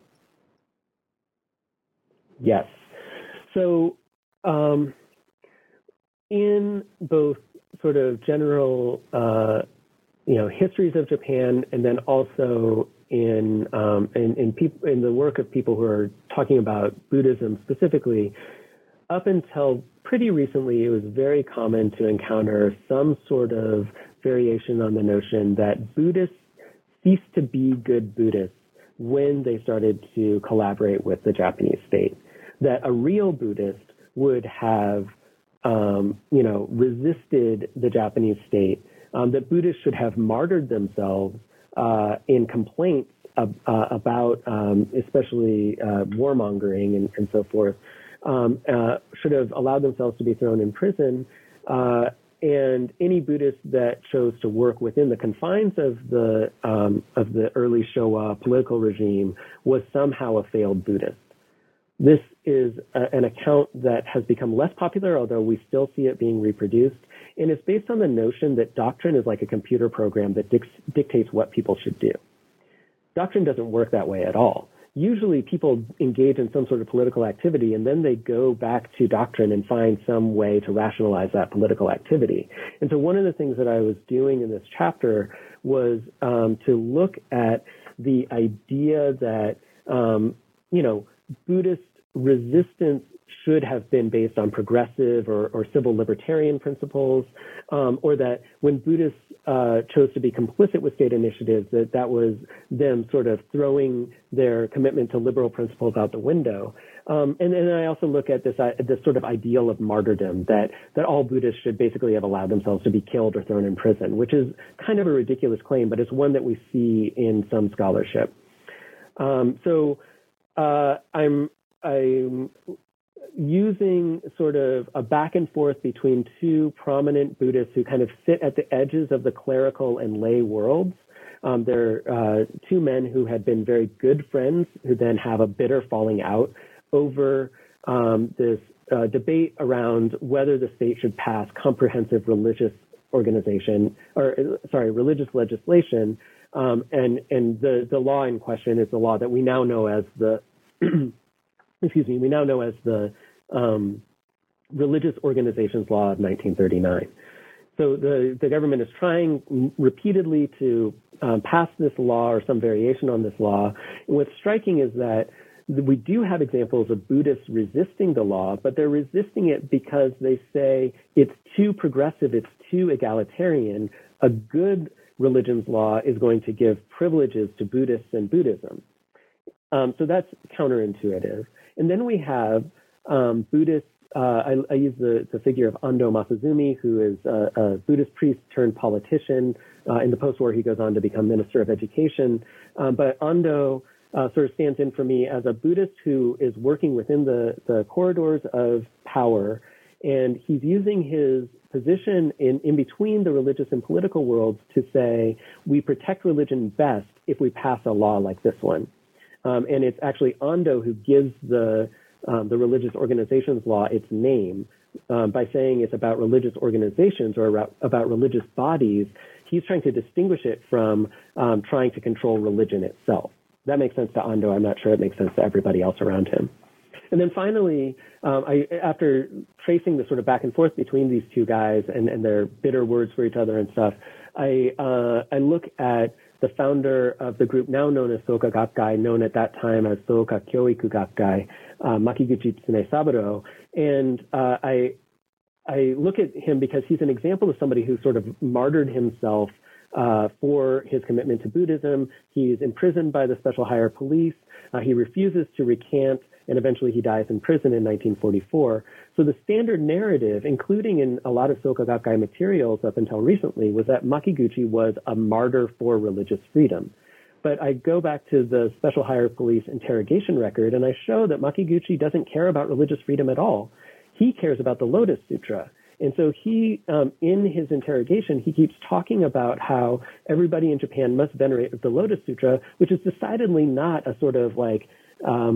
Yes. So um, in both sort of general, uh, you know, histories of Japan, and then also in um, in in, peop- in the work of people who are talking about Buddhism specifically, up until pretty recently, it was very common to encounter some sort of variation on the notion that Buddhists ceased to be good Buddhists when they started to collaborate with the Japanese state. That a real Buddhist would have, um, you know, resisted the Japanese state. Um, that Buddhists should have martyred themselves uh, in complaints of, uh, about, um, especially uh, warmongering and, and so forth. Um, uh, should have allowed themselves to be thrown in prison. Uh, And any Buddhist that chose to work within the confines of the um, of the early Showa political regime was somehow a failed Buddhist. This is a, an account that has become less popular, although we still see it being reproduced, and it's based on the notion that doctrine is like a computer program that dic- dictates what people should do. Doctrine doesn't work that way at all. Usually people engage in some sort of political activity and then they go back to doctrine and find some way to rationalize that political activity. And so one of the things that I was doing in this chapter was um, to look at the idea that, um, you know, Buddhist resistance should have been based on progressive or, or civil libertarian principles, um, or that when Buddhists uh, chose to be complicit with state initiatives, that that was them sort of throwing their commitment to liberal principles out the window. Um, and then I also look at this uh, this sort of ideal of martyrdom, that that all Buddhists should basically have allowed themselves to be killed or thrown in prison, which is kind of a ridiculous claim, but it's one that we see in some scholarship. Um, so uh, I'm I'm using sort of a back and forth between two prominent Buddhists who kind of sit at the edges of the clerical and lay worlds. Um, they're uh, two men who had been very good friends who then have a bitter falling out over um, this uh, debate around whether the state should pass comprehensive religious organization, or sorry, religious legislation. Um, and and the, the law in question is the law that we now know as the excuse me, we now know as the um, Religious Organizations Law of nineteen thirty-nine. So the, the government is trying repeatedly to um, pass this law or some variation on this law. And what's striking is that we do have examples of Buddhists resisting the law, but they're resisting it because they say it's too progressive, it's too egalitarian. A good religion's law is going to give privileges to Buddhists and Buddhism. Um, so that's counterintuitive. And then we have um, Buddhists. Uh, I, I use the, the figure of Ando Masazumi, who is a, a Buddhist priest turned politician. Uh, in the post-war, he goes on to become Minister of Education. Um, but Ando uh, sort of stands in for me as a Buddhist who is working within the, the corridors of power, and he's using his position in, in between the religious and political worlds to say, we protect religion best if we pass a law like this one. Um, and it's actually Ando who gives the Um, the religious organizations law its name um, by saying it's about religious organizations or about religious bodies. He's trying to distinguish it from um, trying to control religion itself. That makes sense to Ando. I'm not sure it makes sense to everybody else around him. And then finally, um, I, after tracing the sort of back and forth between these two guys and, and their bitter words for each other and stuff, I, uh, I look at the founder of the group now known as Soka Gakkai, known at that time as Soka Kyoiku Gakkai, uh, Makiguchi Tsunesaburo. And uh, I, I look at him because he's an example of somebody who sort of martyred himself uh, for his commitment to Buddhism. He's imprisoned by the Special Higher Police. Uh, he refuses to recant, and eventually he dies in prison in nineteen forty-four. So the standard narrative, including in a lot of Soka Gakkai materials up until recently, was that Makiguchi was a martyr for religious freedom. But I go back to the Special Higher Police interrogation record, and I show that Makiguchi doesn't care about religious freedom at all. He cares about the Lotus Sutra. And so he, um, in his interrogation, he keeps talking about how everybody in Japan must venerate the Lotus Sutra, which is decidedly not a sort of like, um,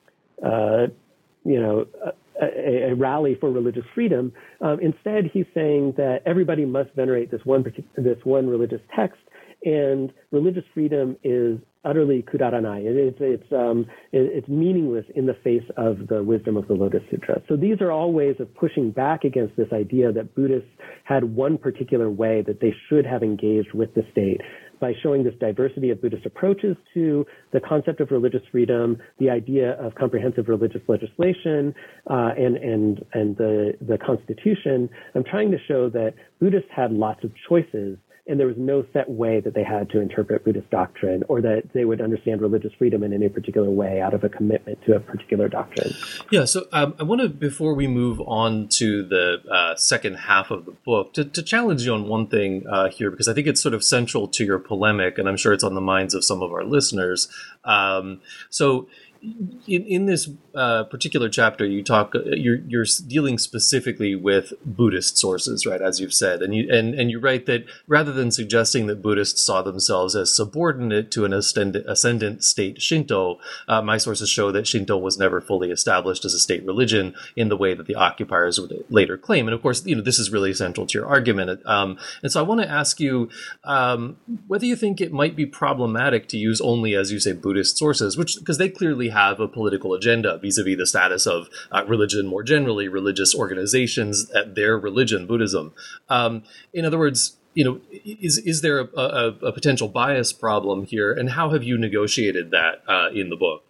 uh, you know, a, a rally for religious freedom. Um, instead, he's saying that everybody must venerate this one this one religious text, and religious freedom is utterly kudaranai. It, it's it's um, it, it's meaningless in the face of the wisdom of the Lotus Sutra. So these are all ways of pushing back against this idea that Buddhists had one particular way that they should have engaged with the state, by showing this diversity of Buddhist approaches to the concept of religious freedom, the idea of comprehensive religious legislation, uh, and and and the the Constitution. I'm trying to show that Buddhists had lots of choices, and there was no set way that they had to interpret Buddhist doctrine, or that they would understand religious freedom in any particular way out of a commitment to a particular doctrine. Yeah, so um, I want to, before we move on to the uh, second half of the book, to, to challenge you on one thing uh, here, because I think it's sort of central to your polemic, and I'm sure it's on the minds of some of our listeners. Um, so in, in this uh, particular chapter, you talk, you're, you're dealing specifically with Buddhist sources, right, as you've said. And you, and, and you write that rather than suggesting that Buddhists saw themselves as subordinate to an ascendant, ascendant state Shinto, uh, my sources show that Shinto was never fully established as a state religion in the way that the occupiers would later claim. And of course, you know, this is really central to your argument. Um, and so I want to ask you um, whether you think it might be problematic to use only, as you say, Buddhist sources, which, because they clearly have a political agenda vis-a-vis the status of uh, religion more generally, religious organizations, at their religion, Buddhism. Um, in other words, you know, is is there a, a, a potential bias problem here, and how have you negotiated that uh, in the book?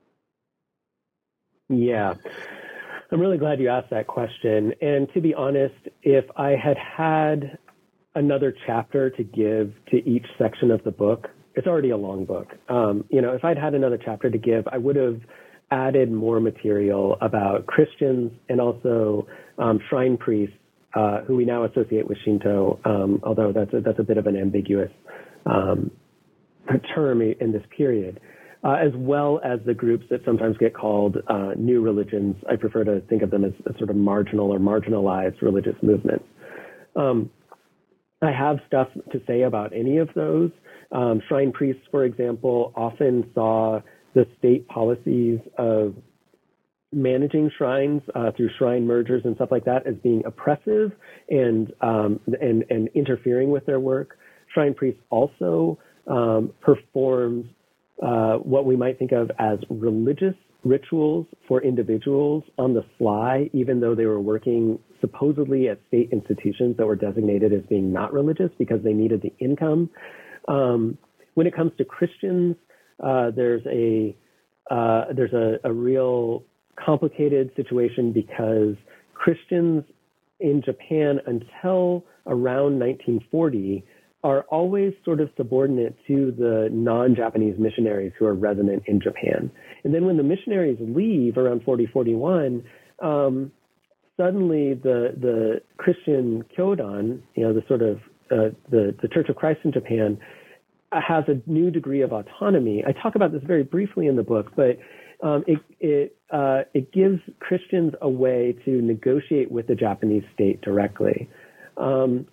Yeah, I'm really glad you asked that question. And to be honest, if I had had another chapter to give to each section of the book, it's already a long book. Um, you know, if I'd had another chapter to give, I would have added more material about Christians and also um, shrine priests, uh, who we now associate with Shinto, um, although that's a, that's a bit of an ambiguous um, term in this period, uh, as well as the groups that sometimes get called uh, new religions. I prefer to think of them as, as sort of marginal or marginalized religious movements. Um, I have stuff to say about any of those. Um, shrine priests, for example, often saw the state policies of managing shrines uh, through shrine mergers and stuff like that as being oppressive and um, and and interfering with their work. Shrine priests also um, performed uh, what we might think of as religious rituals for individuals on the fly, even though they were working supposedly at state institutions that were designated as being not religious because they needed the income. Um, when it comes to Christians, uh, there's a uh, there's a, a real complicated situation because Christians in Japan until around nineteen forty are always sort of subordinate to the non-Japanese missionaries who are resident in Japan. And then when the missionaries leave around forty, forty-one, um, suddenly the the Christian Kyodan, you know, the sort of uh, the, the Church of Christ in Japan, has a new degree of autonomy. I talk about this very briefly in the book, but um, it it uh, it gives Christians a way to negotiate with the Japanese state directly, um,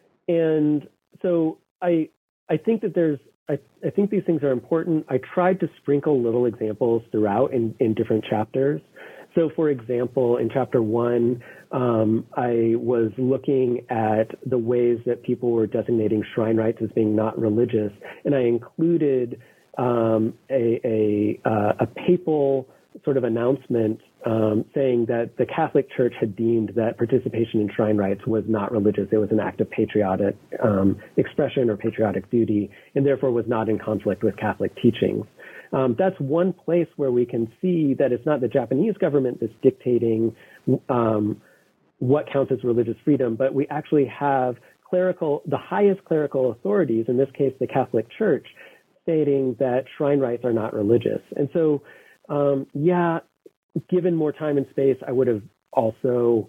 and so I I think that there's I, I think these things are important. I tried to sprinkle little examples throughout in, in different chapters. So, for example, in chapter one, um, I was looking at the ways that people were designating shrine rites as being not religious, and I included um, a, a, uh, a papal sort of announcement um, saying that the Catholic Church had deemed that participation in shrine rites was not religious. It was an act of patriotic um, expression or patriotic duty, and therefore was not in conflict with Catholic teachings. Um, that's one place where we can see that it's not the Japanese government that's dictating um, what counts as religious freedom, but we actually have clerical, the highest clerical authorities, in this case, the Catholic Church, stating that shrine rites are not religious. And so, um, yeah, given more time and space, I would have also,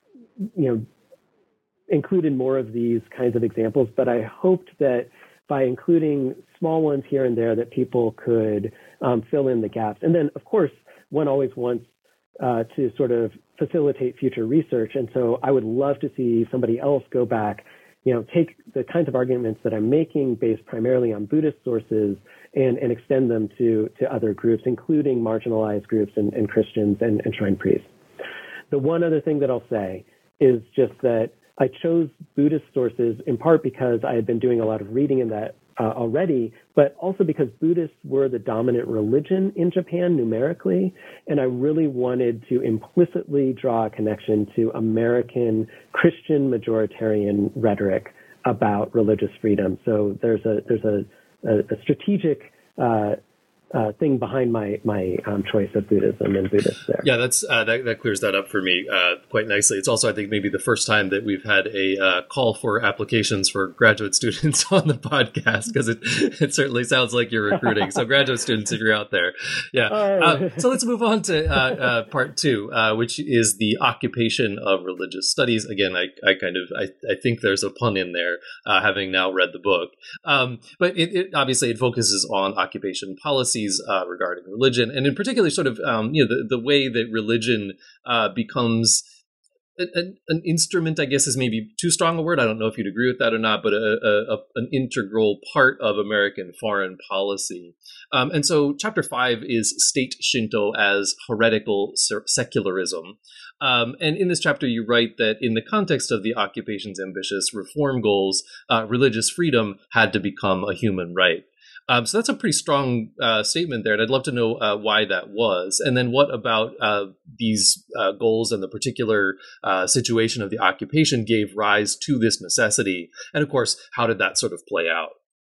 you know, included more of these kinds of examples, but I hoped that by including small ones here and there that people could um, fill in the gaps. And then, of course, one always wants uh, to sort of facilitate future research. And so I would love to see somebody else go back, you know, take the kinds of arguments that I'm making based primarily on Buddhist sources and, and extend them to, to other groups, including marginalized groups and, and Christians and, and shrine priests. The one other thing that I'll say is just that I chose Buddhist sources in part because I had been doing a lot of reading in that uh, already, but also because Buddhists were the dominant religion in Japan numerically, and I really wanted to implicitly draw a connection to American Christian majoritarian rhetoric about religious freedom. So there's a there's a, a, a strategic uh, Uh, thing behind my my um, choice of Buddhism and Buddhists there. Yeah, that's uh, that that clears that up for me uh, quite nicely. It's also, I think, maybe the first time that we've had a uh, call for applications for graduate students on the podcast, because it it certainly sounds like you're recruiting. So, graduate students, if you're out there, yeah. Uh, so let's move on to uh, uh, part two, uh, which is the occupation of religious studies. Again, I I kind of I, I think there's a pun in there, uh, having now read the book. Um, but it, it obviously it focuses on occupation policy. Uh, regarding religion, and in particular, sort of um, you know the, the way that religion uh, becomes a, a, an instrument, I guess is maybe too strong a word. I don't know if you'd agree with that or not, but a, a, a, an integral part of American foreign policy. Um, and so, chapter five is State Shinto as Heretical Secularism. Um, and in this chapter, you write that in the context of the occupation's ambitious reform goals, uh, religious freedom had to become a human right. Um, so that's a pretty strong uh, statement there, and I'd love to know uh, why that was. And then what about uh, these uh, goals and the particular uh, situation of the occupation gave rise to this necessity? And of course, how did that sort of play out?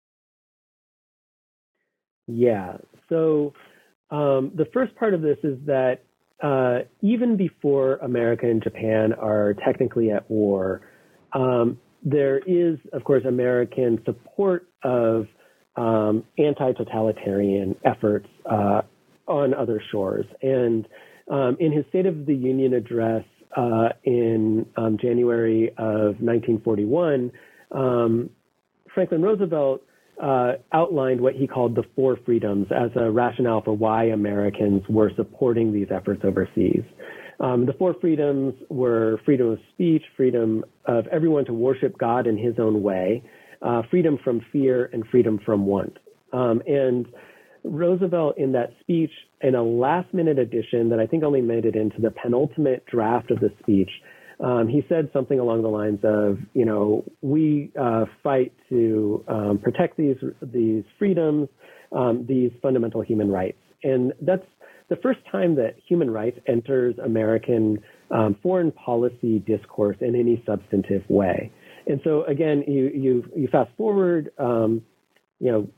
Yeah, so um, the first part of this is that uh, even before America and Japan are technically at war, um, there is, of course, American support of Um, anti-totalitarian efforts uh, on other shores. And um, in his State of the Union address uh, in um, January of nineteen forty-one, um, Franklin Roosevelt uh, outlined what he called the four freedoms as a rationale for why Americans were supporting these efforts overseas. Um, the four freedoms were freedom of speech, freedom of everyone to worship God in his own way, Uh, freedom from fear, and freedom from want. Um, and Roosevelt, in that speech, in a last-minute addition that I think only made it into the penultimate draft of the speech, um, he said something along the lines of, you know, we uh, fight to um, protect these these freedoms, um, these fundamental human rights. And that's the first time that human rights enters American um, foreign policy discourse in any substantive way. And so, again, you you, you fast forward, um, you know,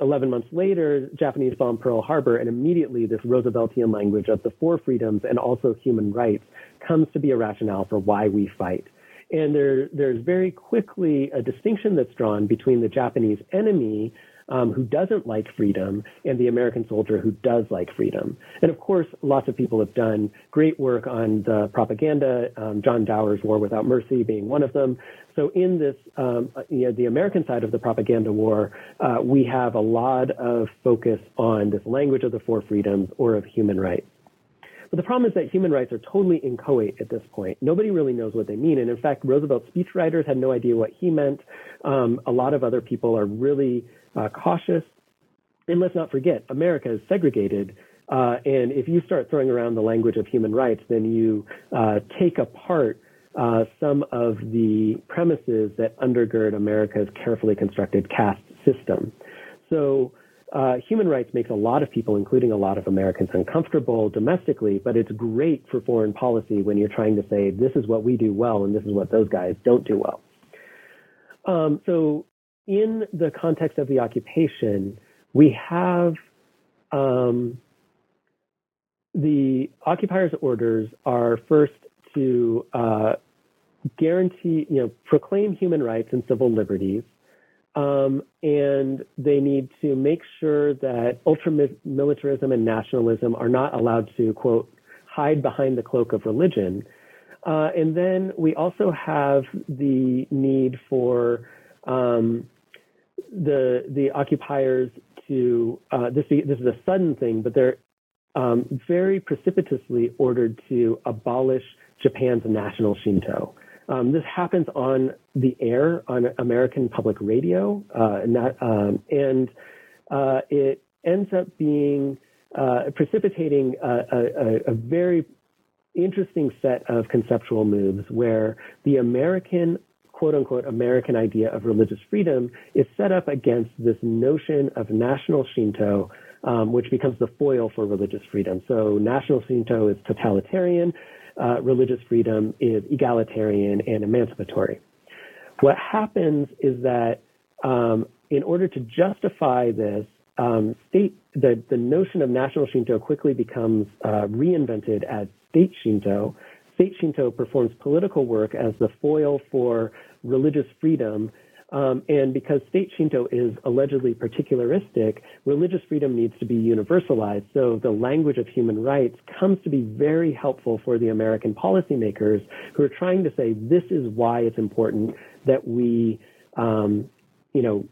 eleven months later, Japanese bomb Pearl Harbor, and immediately this Rooseveltian language of the four freedoms and also human rights comes to be a rationale for why we fight. And there, there's very quickly a distinction that's drawn between the Japanese enemy, um, who doesn't like freedom, and the American soldier who does like freedom. And of course, lots of people have done great work on the propaganda, um, John Dower's War Without Mercy being one of them. So in this, um, you know, the American side of the propaganda war, uh, we have a lot of focus on this language of the four freedoms or of human rights. But the problem is that human rights are totally inchoate at this point. Nobody really knows what they mean. And in fact, Roosevelt's speechwriters had no idea what he meant. Um, a lot of other people are really uh, cautious. And let's not forget, America is segregated. Uh, and if you start throwing around the language of human rights, then you uh, take apart uh, some of the premises that undergird America's carefully constructed caste system. So Uh, human rights makes a lot of people, including a lot of Americans, uncomfortable domestically, but it's great for foreign policy when you're trying to say, this is what we do well and this is what those guys don't do well. Um, so in the context of the occupation, we have um, the occupiers' orders are first to uh, guarantee, you know, proclaim human rights and civil liberties. Um, and they need to make sure that ultramilitarism and nationalism are not allowed to, quote, hide behind the cloak of religion. Uh, and then we also have the need for um, the the occupiers to, uh, this, this is a sudden thing, but they're um, very precipitously ordered to abolish Japan's national Shinto. Um, this happens on the air on American public radio, uh, and, that, um, and uh, it ends up being uh, precipitating a, a, a very interesting set of conceptual moves where the American, quote unquote, American idea of religious freedom is set up against this notion of national Shinto, um, which becomes the foil for religious freedom. So national Shinto is totalitarian. Uh, religious freedom is egalitarian and emancipatory. What happens is that um, in order to justify this, um, state the, the notion of national Shinto quickly becomes uh, reinvented as state Shinto. State Shinto performs political work as the foil for religious freedom. Um, and because state Shinto is allegedly particularistic, religious freedom needs to be universalized. So the language of human rights comes to be very helpful for the American policymakers who are trying to say, this is why it's important that we, um, you know,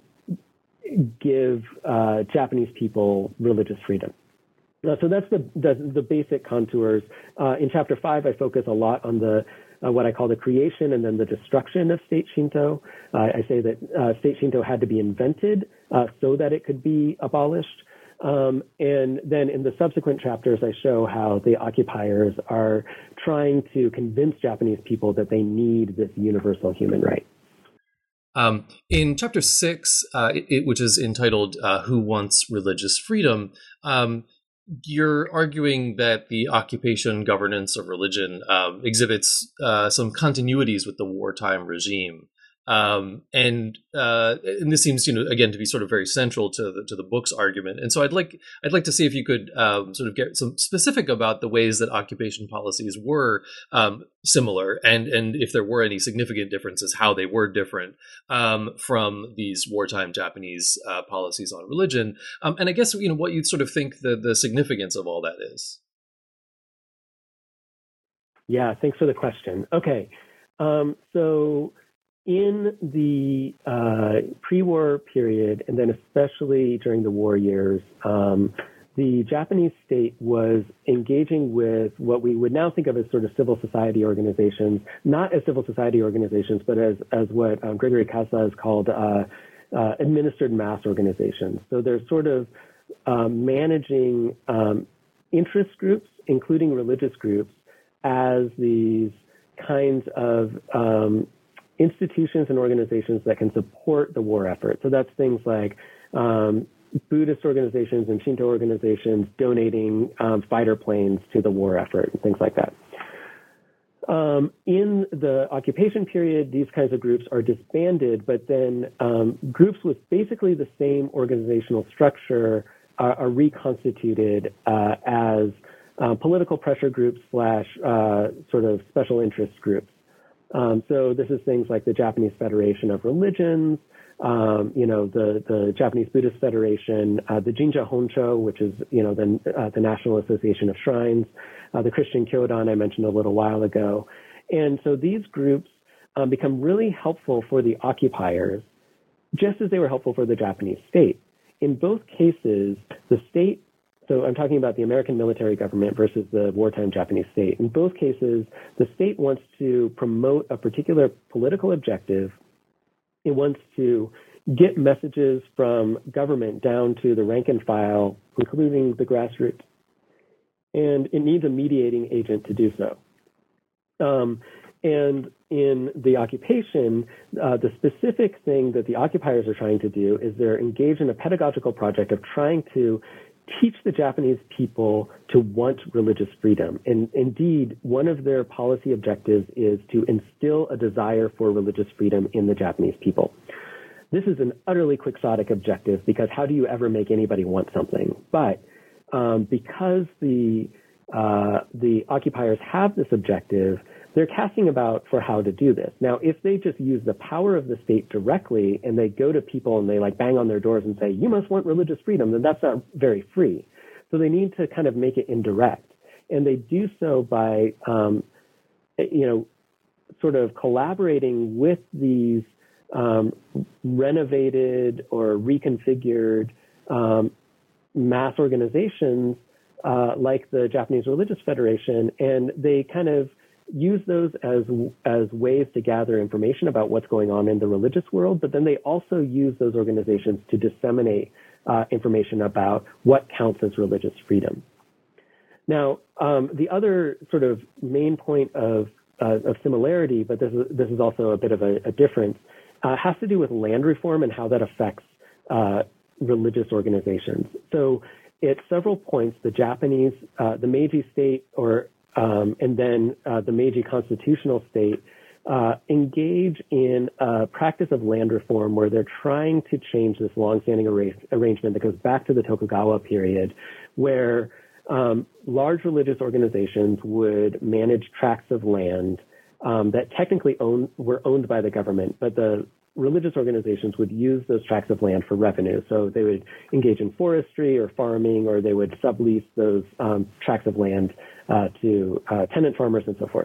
give uh, Japanese people religious freedom. Uh, so that's the, the, the basic contours. Uh, in chapter five, I focus a lot on the Uh, what I call the creation and then the destruction of state Shinto. Uh, I say that uh, state Shinto had to be invented uh, so that it could be abolished. Um, and then in the subsequent chapters, I show how the occupiers are trying to convince Japanese people that they need this universal human right. Um, in chapter six, uh, it, it, which is entitled uh, Who Wants Religious Freedom, um, you're arguing that the occupation governance of religion um, exhibits uh, some continuities with the wartime regime. Um, and uh, and this seems, you know, again, to be sort of very central to the to the book's argument. And so I'd like I'd like to see if you could um, sort of get some specific about the ways that occupation policies were um, similar, and and if there were any significant differences, how they were different um, from these wartime Japanese uh, policies on religion. Um, and I guess, you know, what you sort of think the the significance of all that is. Yeah, thanks for the question. Okay, um, so. In the uh, pre-war period, and then especially during the war years, um, the Japanese state was engaging with what we would now think of as sort of civil society organizations, not as civil society organizations, but as, as what um, Gregory Casa has called uh, uh, administered mass organizations. So they're sort of um, managing um, interest groups, including religious groups, as these kinds of um, institutions and organizations that can support the war effort. So that's things like um, Buddhist organizations and Shinto organizations donating um, fighter planes to the war effort and things like that. Um, in the occupation period, these kinds of groups are disbanded, but then um, groups with basically the same organizational structure are, are reconstituted uh, as uh, political pressure groups slash uh, sort of special interest groups. Um, so this is things like the Japanese Federation of Religions, um, you know, the, the Japanese Buddhist Federation, uh, the Jinja Honcho, which is, you know, the, uh, the National Association of Shrines, uh, the Christian Kyodan I mentioned a little while ago. And so these groups um, become really helpful for the occupiers, just as they were helpful for the Japanese state. In both cases, the state, so I'm talking about the American military government versus the wartime Japanese state. In both cases, the state wants to promote a particular political objective. It wants to get messages from government down to the rank and file, including the grassroots. And it needs a mediating agent to do so. Um, and in the occupation, uh, the specific thing that the occupiers are trying to do is they're engaged in a pedagogical project of trying to teach the Japanese people to want religious freedom. And indeed, one of their policy objectives is to instill a desire for religious freedom in the Japanese people. This is an utterly quixotic objective because how do you ever make anybody want something? But um, because the uh, the occupiers have this objective, they're casting about for how to do this. Now, if they just use the power of the state directly and they go to people and they like bang on their doors and say, you must want religious freedom, then that's not very free. So they need to kind of make it indirect. And they do so by, um, you know, sort of collaborating with these um, renovated or reconfigured um, mass organizations uh, like the Japanese Religious Federation. And they kind of use those as as ways to gather information about what's going on in the religious world, but then they also use those organizations to disseminate uh, information about what counts as religious freedom. Now, um, the other sort of main point of uh, of similarity, but this is this is also a bit of a, a difference, uh, has to do with land reform and how that affects uh, religious organizations. So, at several points, the Japanese, uh, the Meiji state, or Um, and then uh, the Meiji constitutional state uh, engage in a practice of land reform where they're trying to change this longstanding arra- arrangement that goes back to the Tokugawa period, where um, large religious organizations would manage tracts of land um, that technically own, were owned by the government, but the religious organizations would use those tracts of land for revenue. So they would engage in forestry or farming, or they would sublease those um, tracts of land uh, to uh, tenant farmers and so forth.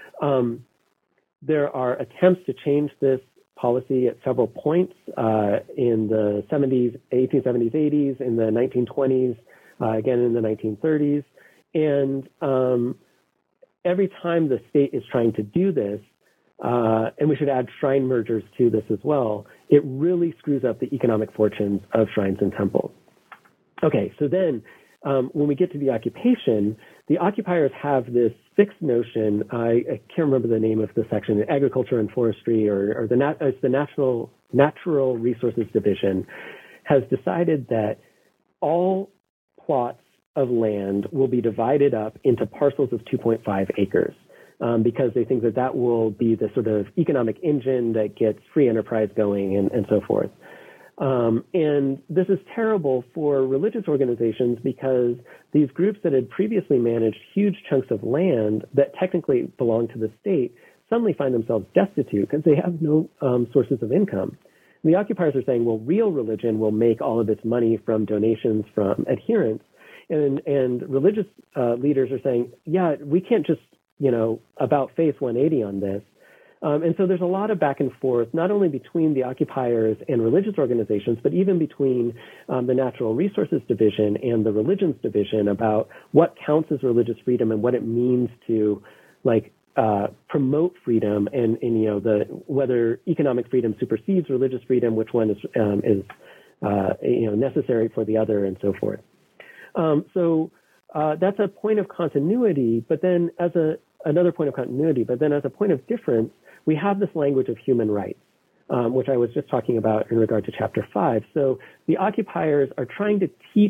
Um, there are attempts to change this policy at several points uh, in the seventies, eighteen seventies, eighties, in the nineteen twenties, uh, again in the nineteen thirties. And um, every time the state is trying to do this, Uh, and we should add shrine mergers to this as well, it really screws up the economic fortunes of shrines and temples. Okay, so then um, when we get to the occupation, the occupiers have this fixed notion, I, I can't remember the name of the section, Agriculture and Forestry, or, or the, nat- it's the National Natural Resources Division, has decided that all plots of land will be divided up into parcels of two point five acres. Um, because they think that that will be the sort of economic engine that gets free enterprise going and, and so forth. Um, and this is terrible for religious organizations because these groups that had previously managed huge chunks of land that technically belong to the state suddenly find themselves destitute because they have no um, sources of income. And the occupiers are saying, well, real religion will make all of its money from donations from adherents. And, and religious uh, leaders are saying, yeah, we can't just you know, about face one eighty on this. Um, and so there's a lot of back and forth, not only between the occupiers and religious organizations, but even between um, the Natural Resources Division and the Religions Division about what counts as religious freedom and what it means to, like, uh, promote freedom and, and, you know, the whether economic freedom supersedes religious freedom, which one is, um, is uh, you know, necessary for the other, and so forth. Um, so uh, that's a point of continuity, but then as a another point of continuity, but then as a point of difference, we have this language of human rights, um, which I was just talking about in regard to chapter five. So the occupiers are trying to teach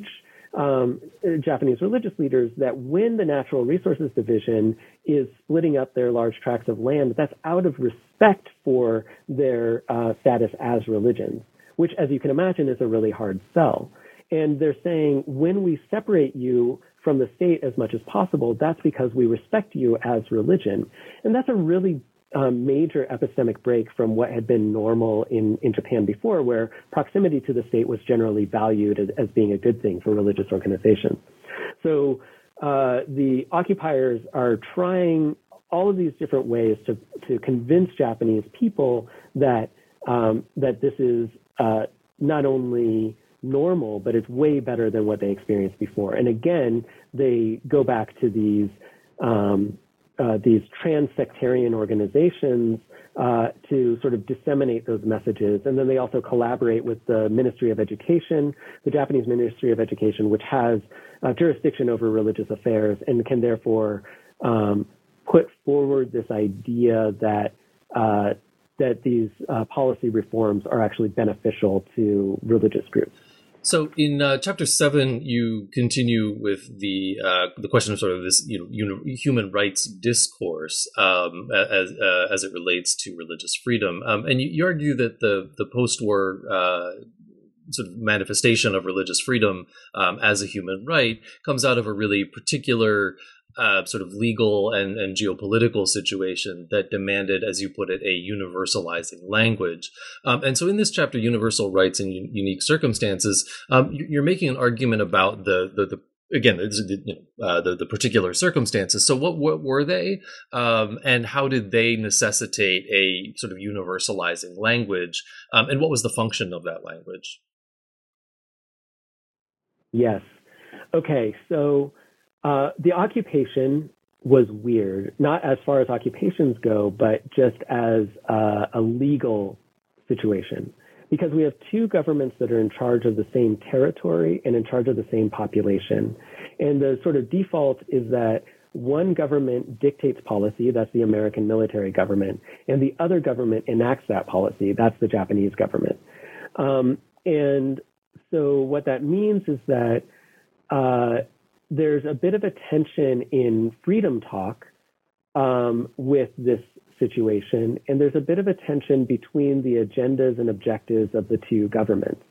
um, Japanese religious leaders that when the Natural Resources Division is splitting up their large tracts of land, that's out of respect for their uh, status as religions, which, as you can imagine, is a really hard sell. And they're saying, when we separate you from the state as much as possible, that's because we respect you as religion. And that's a really um, major epistemic break from what had been normal in, in Japan before, where proximity to the state was generally valued as, as being a good thing for religious organizations. So uh, the occupiers are trying all of these different ways to, to convince Japanese people that, um, that this is uh, not only normal, but it's way better than what they experienced before. And again, they go back to these um, uh, these trans-sectarian organizations uh, to sort of disseminate those messages. And then they also collaborate with the Ministry of Education, the Japanese Ministry of Education, which has uh, jurisdiction over religious affairs and can therefore um, put forward this idea that uh, that these uh, policy reforms are actually beneficial to religious groups. So in uh, chapter seven, you continue with the uh, the question of sort of this, you know, uni- human rights discourse um, as uh, as it relates to religious freedom, um, and you, you argue that the the post-war uh, sort of manifestation of religious freedom um, as a human right comes out of a really particular Uh, sort of legal and, and geopolitical situation that demanded, as you put it, a universalizing language. Um, and so in this chapter, Universal Rights in U- Unique Circumstances, um, you're making an argument about the, the, the again, the, you know, uh, the, the particular circumstances. So what, what were they? Um, and how did they necessitate a sort of universalizing language? Um, and what was the function of that language? Yes. Okay, so Uh, the occupation was weird, not as far as occupations go, but just as uh, a legal situation, because we have two governments that are in charge of the same territory and in charge of the same population. And the sort of default is that one government dictates policy, that's the American military government, and the other government enacts that policy, that's the Japanese government. Um, and so what that means is that uh, there's a bit of a tension in freedom talk um, with this situation, and there's a bit of a tension between the agendas and objectives of the two governments.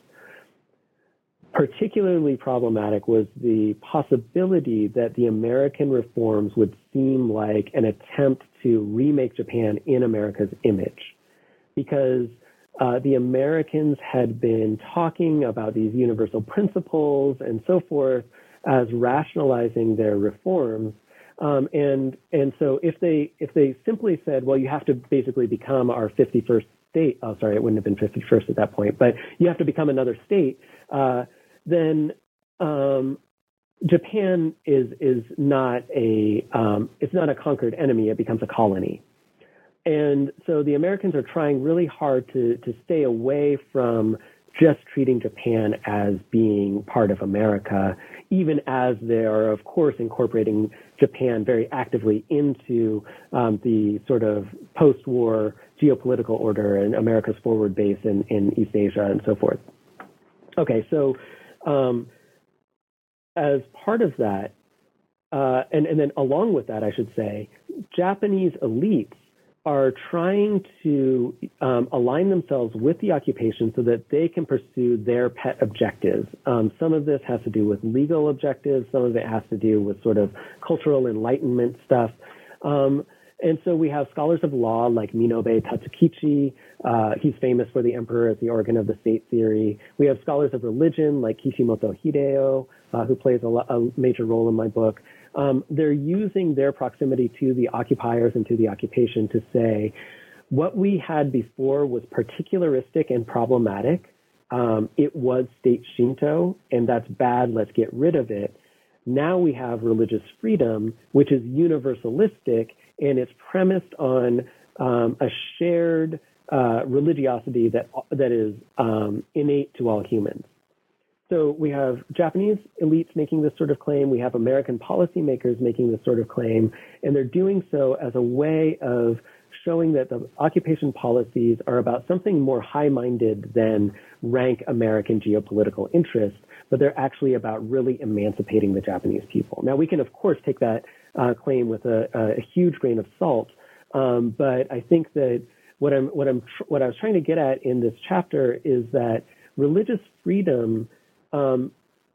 Particularly problematic was the possibility that the American reforms would seem like an attempt to remake Japan in America's image, because uh, the Americans had been talking about these universal principles and so forth as rationalizing their reforms. Um, and and so if they if they simply said, well, you have to basically become our fifty-first state, oh, sorry, it wouldn't have been fifty-first at that point, but you have to become another state, uh, then um, Japan is is not a um, it's not a conquered enemy, it becomes a colony. And so the Americans are trying really hard to to stay away from just treating Japan as being part of America, even as they are, of course, incorporating Japan very actively into um, the sort of post-war geopolitical order and America's forward base in, in East Asia and so forth. Okay, so um, as part of that, uh, and, and then along with that, I should say, Japanese elites are trying to um, align themselves with the occupation so that they can pursue their pet objectives. Um, some of this has to do with legal objectives. Some of it has to do with sort of cultural enlightenment stuff. Um, and so we have scholars of law like Minobe Tatsukichi. Uh, he's famous for the emperor as the organ of the state theory. We have scholars of religion like Kishimoto Hideo, uh, who plays a, lo- a major role in my book. Um, they're using their proximity to the occupiers and to the occupation to say, what we had before was particularistic and problematic. Um, it was state Shinto, and that's bad. Let's get rid of it. Now we have religious freedom, which is universalistic, and it's premised on um, a shared uh, religiosity that that is um, innate to all humans. So we have Japanese elites making this sort of claim. We have American policymakers making this sort of claim, and they're doing so as a way of showing that the occupation policies are about something more high-minded than rank American geopolitical interest, but they're actually about really emancipating the Japanese people. Now, we can, of course, take that uh, claim with a, a huge grain of salt, um, but I think that what I'm, what I'm, what I was trying to get at in this chapter is that religious freedom um,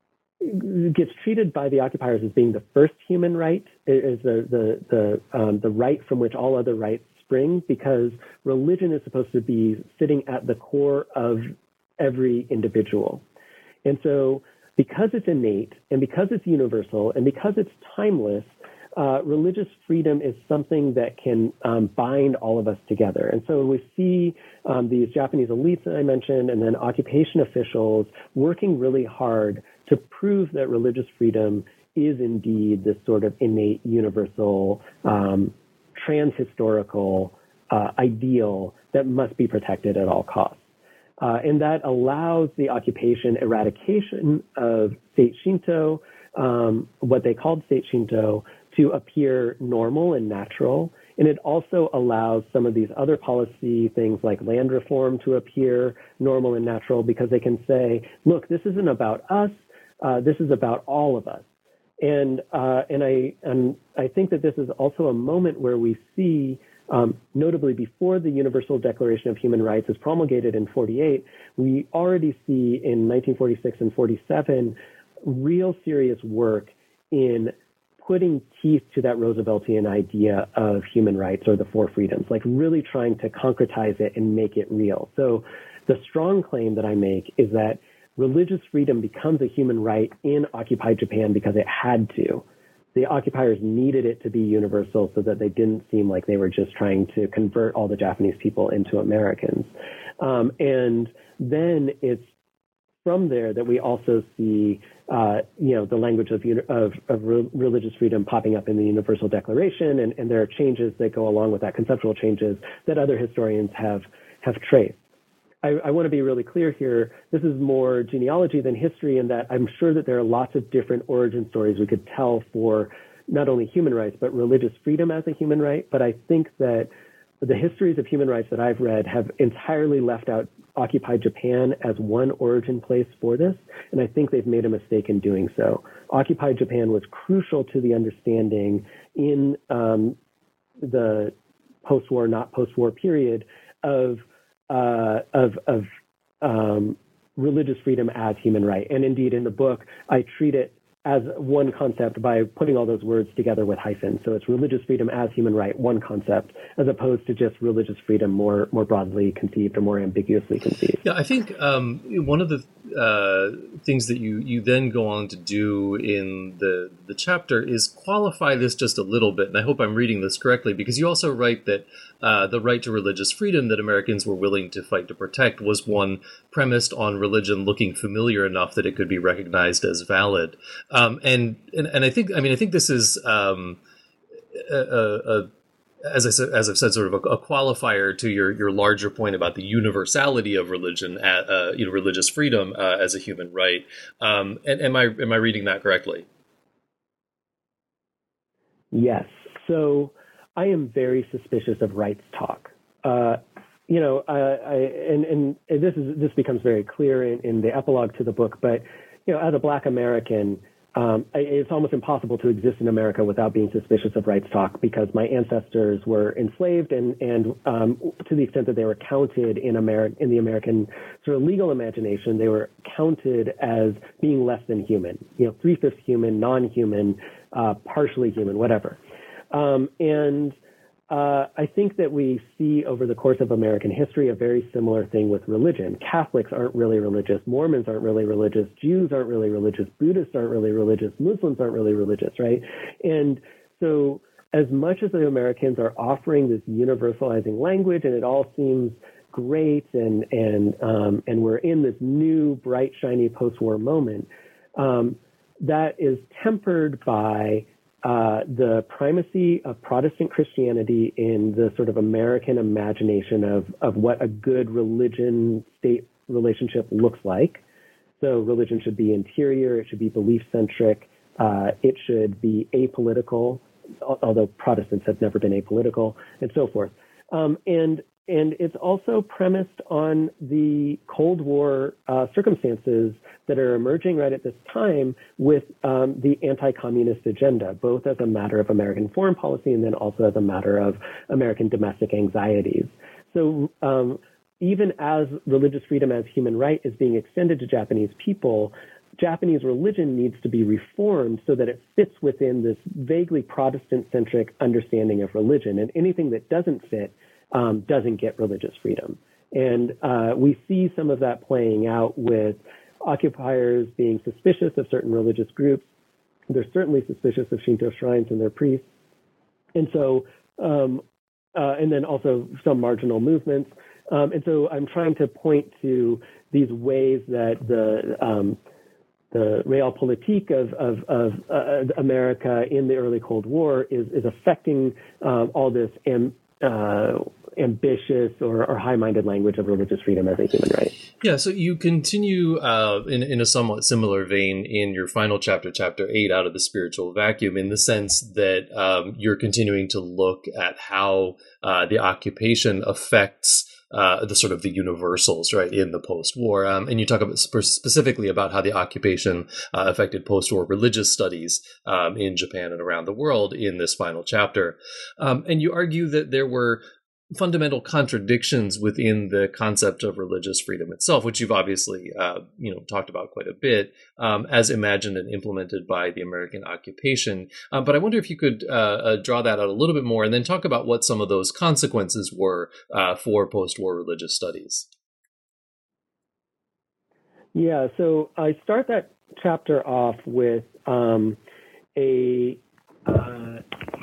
gets treated by the occupiers as being the first human right, is the the the um, the right from which all other rights spring, because religion is supposed to be sitting at the core of every individual. And so because it's innate and because it's universal and because it's timeless, uh, religious freedom is something that can um, bind all of us together. And so we see um, these Japanese elites that I mentioned and then occupation officials working really hard to prove that religious freedom is indeed this sort of innate, universal, um, trans-historical uh, ideal that must be protected at all costs. Uh, and that allows the occupation eradication of state Shinto, um, what they called state Shinto, to appear normal and natural. And it also allows some of these other policy things like land reform to appear normal and natural, because they can say, look, this isn't about us. Uh, this is about all of us. And uh, and I and I think that this is also a moment where we see, um, notably before the Universal Declaration of Human Rights is promulgated in forty-eight, we already see in nineteen forty-six and forty-seven real serious work in putting teeth to that Rooseveltian idea of human rights or the four freedoms, like really trying to concretize it and make it real. So the strong claim that I make is that religious freedom becomes a human right in occupied Japan because it had to. The occupiers needed it to be universal so that they didn't seem like they were just trying to convert all the Japanese people into Americans. Um, and then it's from there that we also see, uh, you know, the language of, of, of re- religious freedom popping up in the Universal Declaration, and, and there are changes that go along with that, conceptual changes that other historians have have traced. I, I want to be really clear here. This is more genealogy than history, in that I'm sure that there are lots of different origin stories we could tell for not only human rights, but religious freedom as a human right. But I think that the histories of human rights that I've read have entirely left out occupied Japan as one origin place for this, and I think they've made a mistake in doing so. Occupied Japan was crucial to the understanding in um, the post-war, not post-war period of Uh, of, of um, religious freedom as human right. And indeed, in the book, I treat it as one concept by putting all those words together with hyphens. So it's religious freedom as human right, one concept, as opposed to just religious freedom more more broadly conceived or more ambiguously conceived. Yeah, I think um, one of the uh, things that you, you then go on to do in the, the chapter is qualify this just a little bit. And I hope I'm reading this correctly, because you also write that uh, the right to religious freedom that Americans were willing to fight to protect was one premised on religion looking familiar enough that it could be recognized as valid. Um, and, and and I think I mean I think this is um, a, a, a, as I said, as I've said, sort of a, a qualifier to your your larger point about the universality of religion, at, uh, you know, religious freedom uh, as a human right. Um, and am I am I reading that correctly? Yes. So I am very suspicious of rights talk. Uh, you know, uh, I, and and this is this becomes very clear in, in the epilogue to the book. But you know, as a Black American, Um, it's almost impossible to exist in America without being suspicious of rights talk, because my ancestors were enslaved, and, and um, to the extent that they were counted in Ameri- in the American sort of legal imagination, they were counted as being less than human, you know, three-fifths human, non-human, uh, partially human, whatever. Um, and Uh, I think that we see over the course of American history a very similar thing with religion. Catholics aren't really religious. Mormons aren't really religious. Jews aren't really religious. Buddhists aren't really religious. Muslims aren't really religious, right? And so as much as the Americans are offering this universalizing language, and it all seems great, and and um, and we're in this new, bright, shiny post-war moment, um, that is tempered by Uh, the primacy of Protestant Christianity in the sort of American imagination of, of what a good religion-state relationship looks like. So religion should be interior, it should be belief-centric, uh, it should be apolitical, although Protestants have never been apolitical, and so forth. Um, and and it's also premised on the Cold War uh, circumstances that are emerging right at this time with um, the anti-communist agenda, both as a matter of American foreign policy and then also as a matter of American domestic anxieties. So um, even as religious freedom as human right is being extended to Japanese people, Japanese religion needs to be reformed so that it fits within this vaguely Protestant-centric understanding of religion. And anything that doesn't fit um, doesn't get religious freedom. And uh, we see some of that playing out with occupiers being suspicious of certain religious groups. They're certainly suspicious of Shinto shrines and their priests. And so, um, uh, and then also some marginal movements. Um, and so I'm trying to point to these ways that the um, the realpolitik of, of, of uh, America in the early Cold War is, is affecting um, all this am, uh, ambitious or, or high-minded language of religious freedom as a human right. Yeah, so you continue uh, in, in a somewhat similar vein in your final chapter, chapter eight, Out of the Spiritual Vacuum, in the sense that um, you're continuing to look at how uh, the occupation affects Uh, the sort of the universals, right, in the post-war. Um, and you talk about sp- specifically about how the occupation uh, affected post-war religious studies um, in Japan and around the world in this final chapter. Um, and you argue that there were fundamental contradictions within the concept of religious freedom itself, which you've obviously, uh, you know, talked about quite a bit, um, as imagined and implemented by the American occupation. Um, but I wonder if you could uh, uh, draw that out a little bit more and then talk about what some of those consequences were uh, for post-war religious studies. Yeah, so I start that chapter off with um, a uh,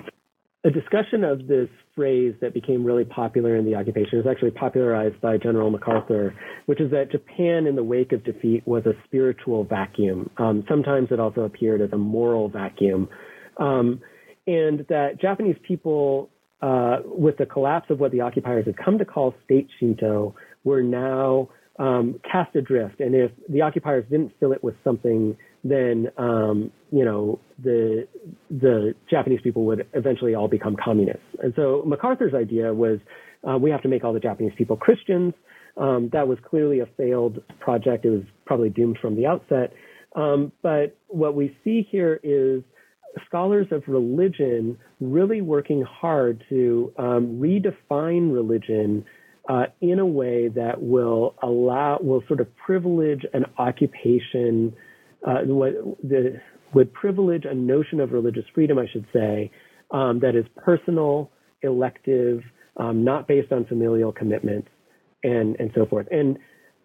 a discussion of this phrase that became really popular in the occupation. It was actually popularized by General MacArthur, which is that Japan in the wake of defeat was a spiritual vacuum. Um, sometimes it also appeared as a moral vacuum. Um, and that Japanese people, uh, with the collapse of what the occupiers had come to call state Shinto, were now um, cast adrift. And if the occupiers didn't fill it with something, then um, you know the the Japanese people would eventually all become communists. And so MacArthur's idea was uh, we have to make all the Japanese people Christians. Um, that was clearly a failed project. It was probably doomed from the outset. Um, but what we see here is scholars of religion really working hard to um, redefine religion uh, in a way that will allow, will sort of privilege an occupation. Uh, what the, would privilege a notion of religious freedom, I should say, um, that is personal, elective, um, not based on familial commitments, and and so forth. And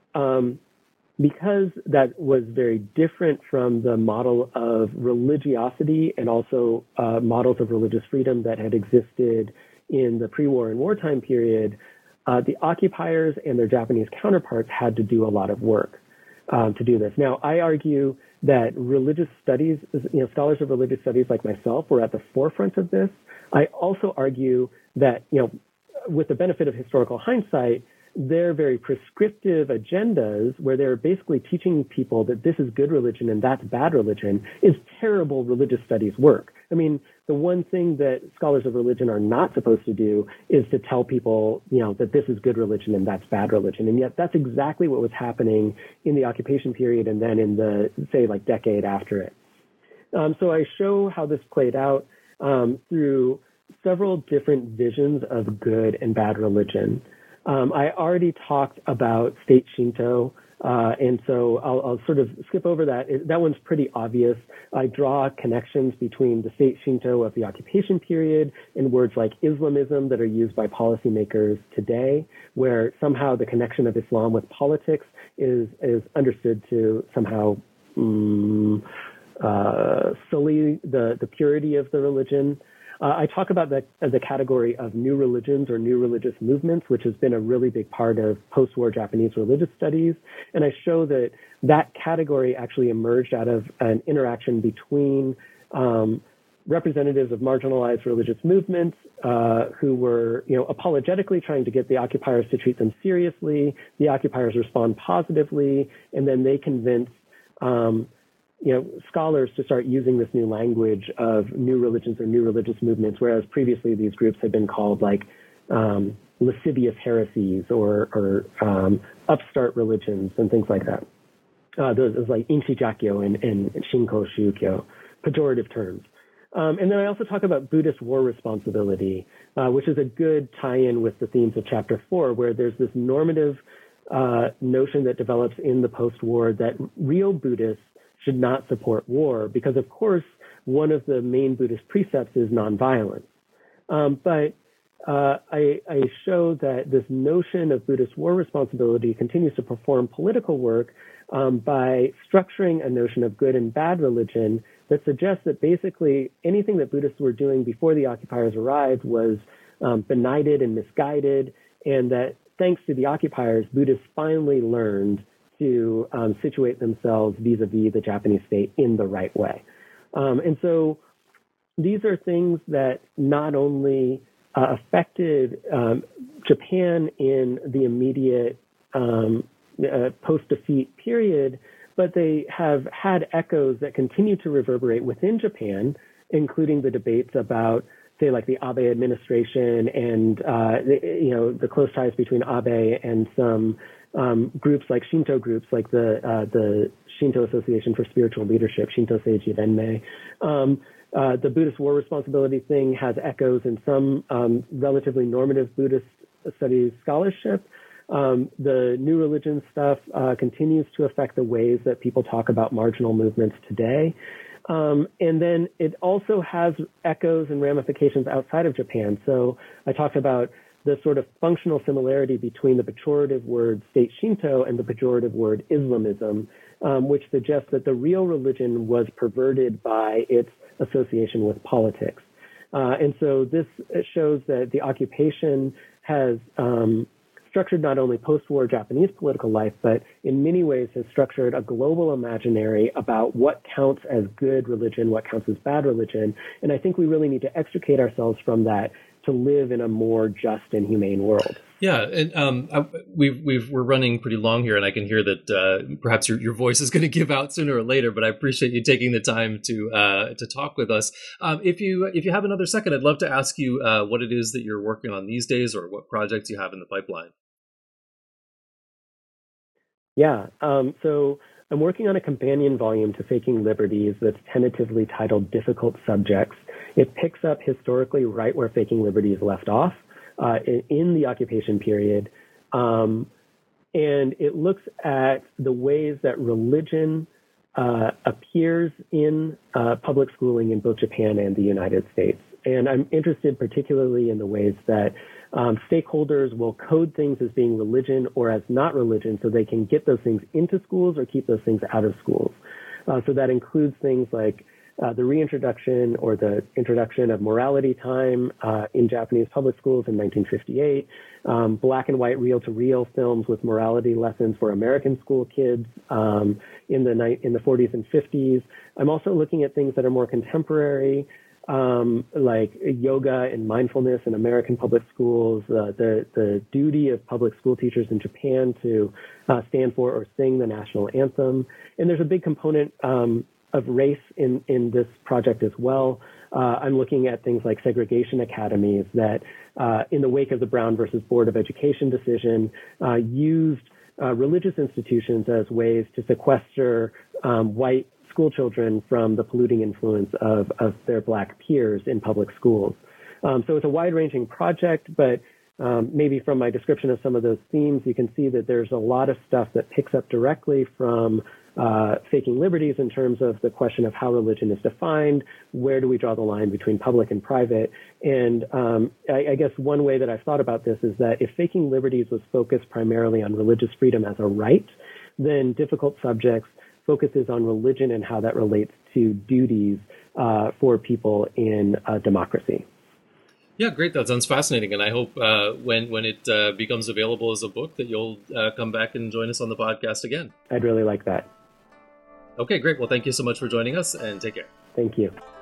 um, because that was very different from the model of religiosity and also uh, models of religious freedom that had existed in the pre-war and wartime period, uh, the occupiers and their Japanese counterparts had to do a lot of work um, to do this. Now, I argue that religious studies, you know, scholars of religious studies like myself were at the forefront of this. I also argue that, you know, with the benefit of historical hindsight, their very prescriptive agendas, where they're basically teaching people that this is good religion and that's bad religion, is terrible religious studies work. I mean, the one thing that scholars of religion are not supposed to do is to tell people, you know, that this is good religion and that's bad religion. And yet that's exactly what was happening in the occupation period and then in the, say, like decade after it. Um, so I show how this played out um, through several different visions of good and bad religion. Um, I already talked about state Shinto, uh, and so I'll, I'll sort of skip over that. It, that one's pretty obvious. I draw connections between the state Shinto of the occupation period and words like Islamism that are used by policymakers today, where somehow the connection of Islam with politics is is understood to somehow um, uh, sully the, the purity of the religion. Uh, I talk about the, the category of new religions or new religious movements, which has been a really big part of post-war Japanese religious studies. And I show that that category actually emerged out of an interaction between um, representatives of marginalized religious movements uh, who were, you know, apologetically trying to get the occupiers to treat them seriously. The occupiers respond positively, and then they convince um, you know, scholars to start using this new language of new religions or new religious movements, whereas previously these groups had been called like um, lascivious heresies or, or um, upstart religions and things like that. Uh, those, those like Inshi-Jakyo and, and Shinko Shukyo, pejorative terms. Um, and then I also talk about Buddhist war responsibility, uh, which is a good tie-in with the themes of chapter four, where there's this normative uh, notion that develops in the post-war that real Buddhists should not support war, because of course one of the main Buddhist precepts is nonviolence. Um, but uh, I, I show that this notion of Buddhist war responsibility continues to perform political work um, by structuring a notion of good and bad religion that suggests that basically anything that Buddhists were doing before the occupiers arrived was um, benighted and misguided, and that thanks to the occupiers, Buddhists finally learned to um, situate themselves vis-a-vis the Japanese state in the right way. Um, and so these are things that not only uh, affected um, Japan in the immediate um, uh, post-defeat period, but they have had echoes that continue to reverberate within Japan, including the debates about, say, like the Abe administration and, uh, the, you know, the close ties between Abe and some um, groups like Shinto groups, like the uh, the Shinto Association for Spiritual Leadership, Shinto Seiji Renmei. Um, uh, the Buddhist war responsibility thing has echoes in some um, relatively normative Buddhist studies scholarship. Um, the new religion stuff uh, continues to affect the ways that people talk about marginal movements today. Um, and then it also has echoes and ramifications outside of Japan. So I talked about the sort of functional similarity between the pejorative word state Shinto and the pejorative word Islamism, um, which suggests that the real religion was perverted by its association with politics. Uh, and so this shows that the occupation has um, structured not only post-war Japanese political life, but in many ways has structured a global imaginary about what counts as good religion, what counts as bad religion. And I think we really need to extricate ourselves from that to live in a more just and humane world. Yeah, and um, I, we've, we've, we're running pretty long here, and I can hear that uh, perhaps your, your voice is going to give out sooner or later. But I appreciate you taking the time to uh, to talk with us. Um, if you if you have another second, I'd love to ask you uh, what it is that you're working on these days, or what projects you have in the pipeline. Yeah, um, so I'm working on a companion volume to Faking Liberties that's tentatively titled Difficult Subjects. It picks up historically right where Faking Liberties left off uh, in, in the occupation period. Um, and it looks at the ways that religion uh, appears in uh, public schooling in both Japan and the United States. And I'm interested particularly in the ways that um, stakeholders will code things as being religion or as not religion so they can get those things into schools or keep those things out of schools. Uh, so that includes things like uh, the reintroduction or the introduction of morality time uh, in Japanese public schools in nineteen fifty-eight, um, black and white reel-to-reel films with morality lessons for American school kids um, in the ni- in the forties and fifties. I'm also looking at things that are more contemporary, Um, like yoga and mindfulness in American public schools, uh, the, the duty of public school teachers in Japan to uh, stand for or sing the national anthem. And there's a big component um, of race in, in this project as well. Uh, I'm looking at things like segregation academies that, uh, in the wake of the Brown versus Board of Education decision, uh, used uh, religious institutions as ways to sequester um, white school children from the polluting influence of, of their black peers in public schools. Um, so it's a wide-ranging project, but um, maybe from my description of some of those themes, you can see that there's a lot of stuff that picks up directly from uh, Faking Liberties in terms of the question of how religion is defined, where do we draw the line between public and private. And um, I, I guess one way that I've thought about this is that if Faking Liberties was focused primarily on religious freedom as a right, then Difficult Subjects focuses on religion and how that relates to duties uh, for people in a democracy. Yeah, great. That sounds fascinating. And I hope uh, when, when it uh, becomes available as a book that you'll uh, come back and join us on the podcast again. I'd really like that. Okay, great. Well, thank you so much for joining us, and take care. Thank you.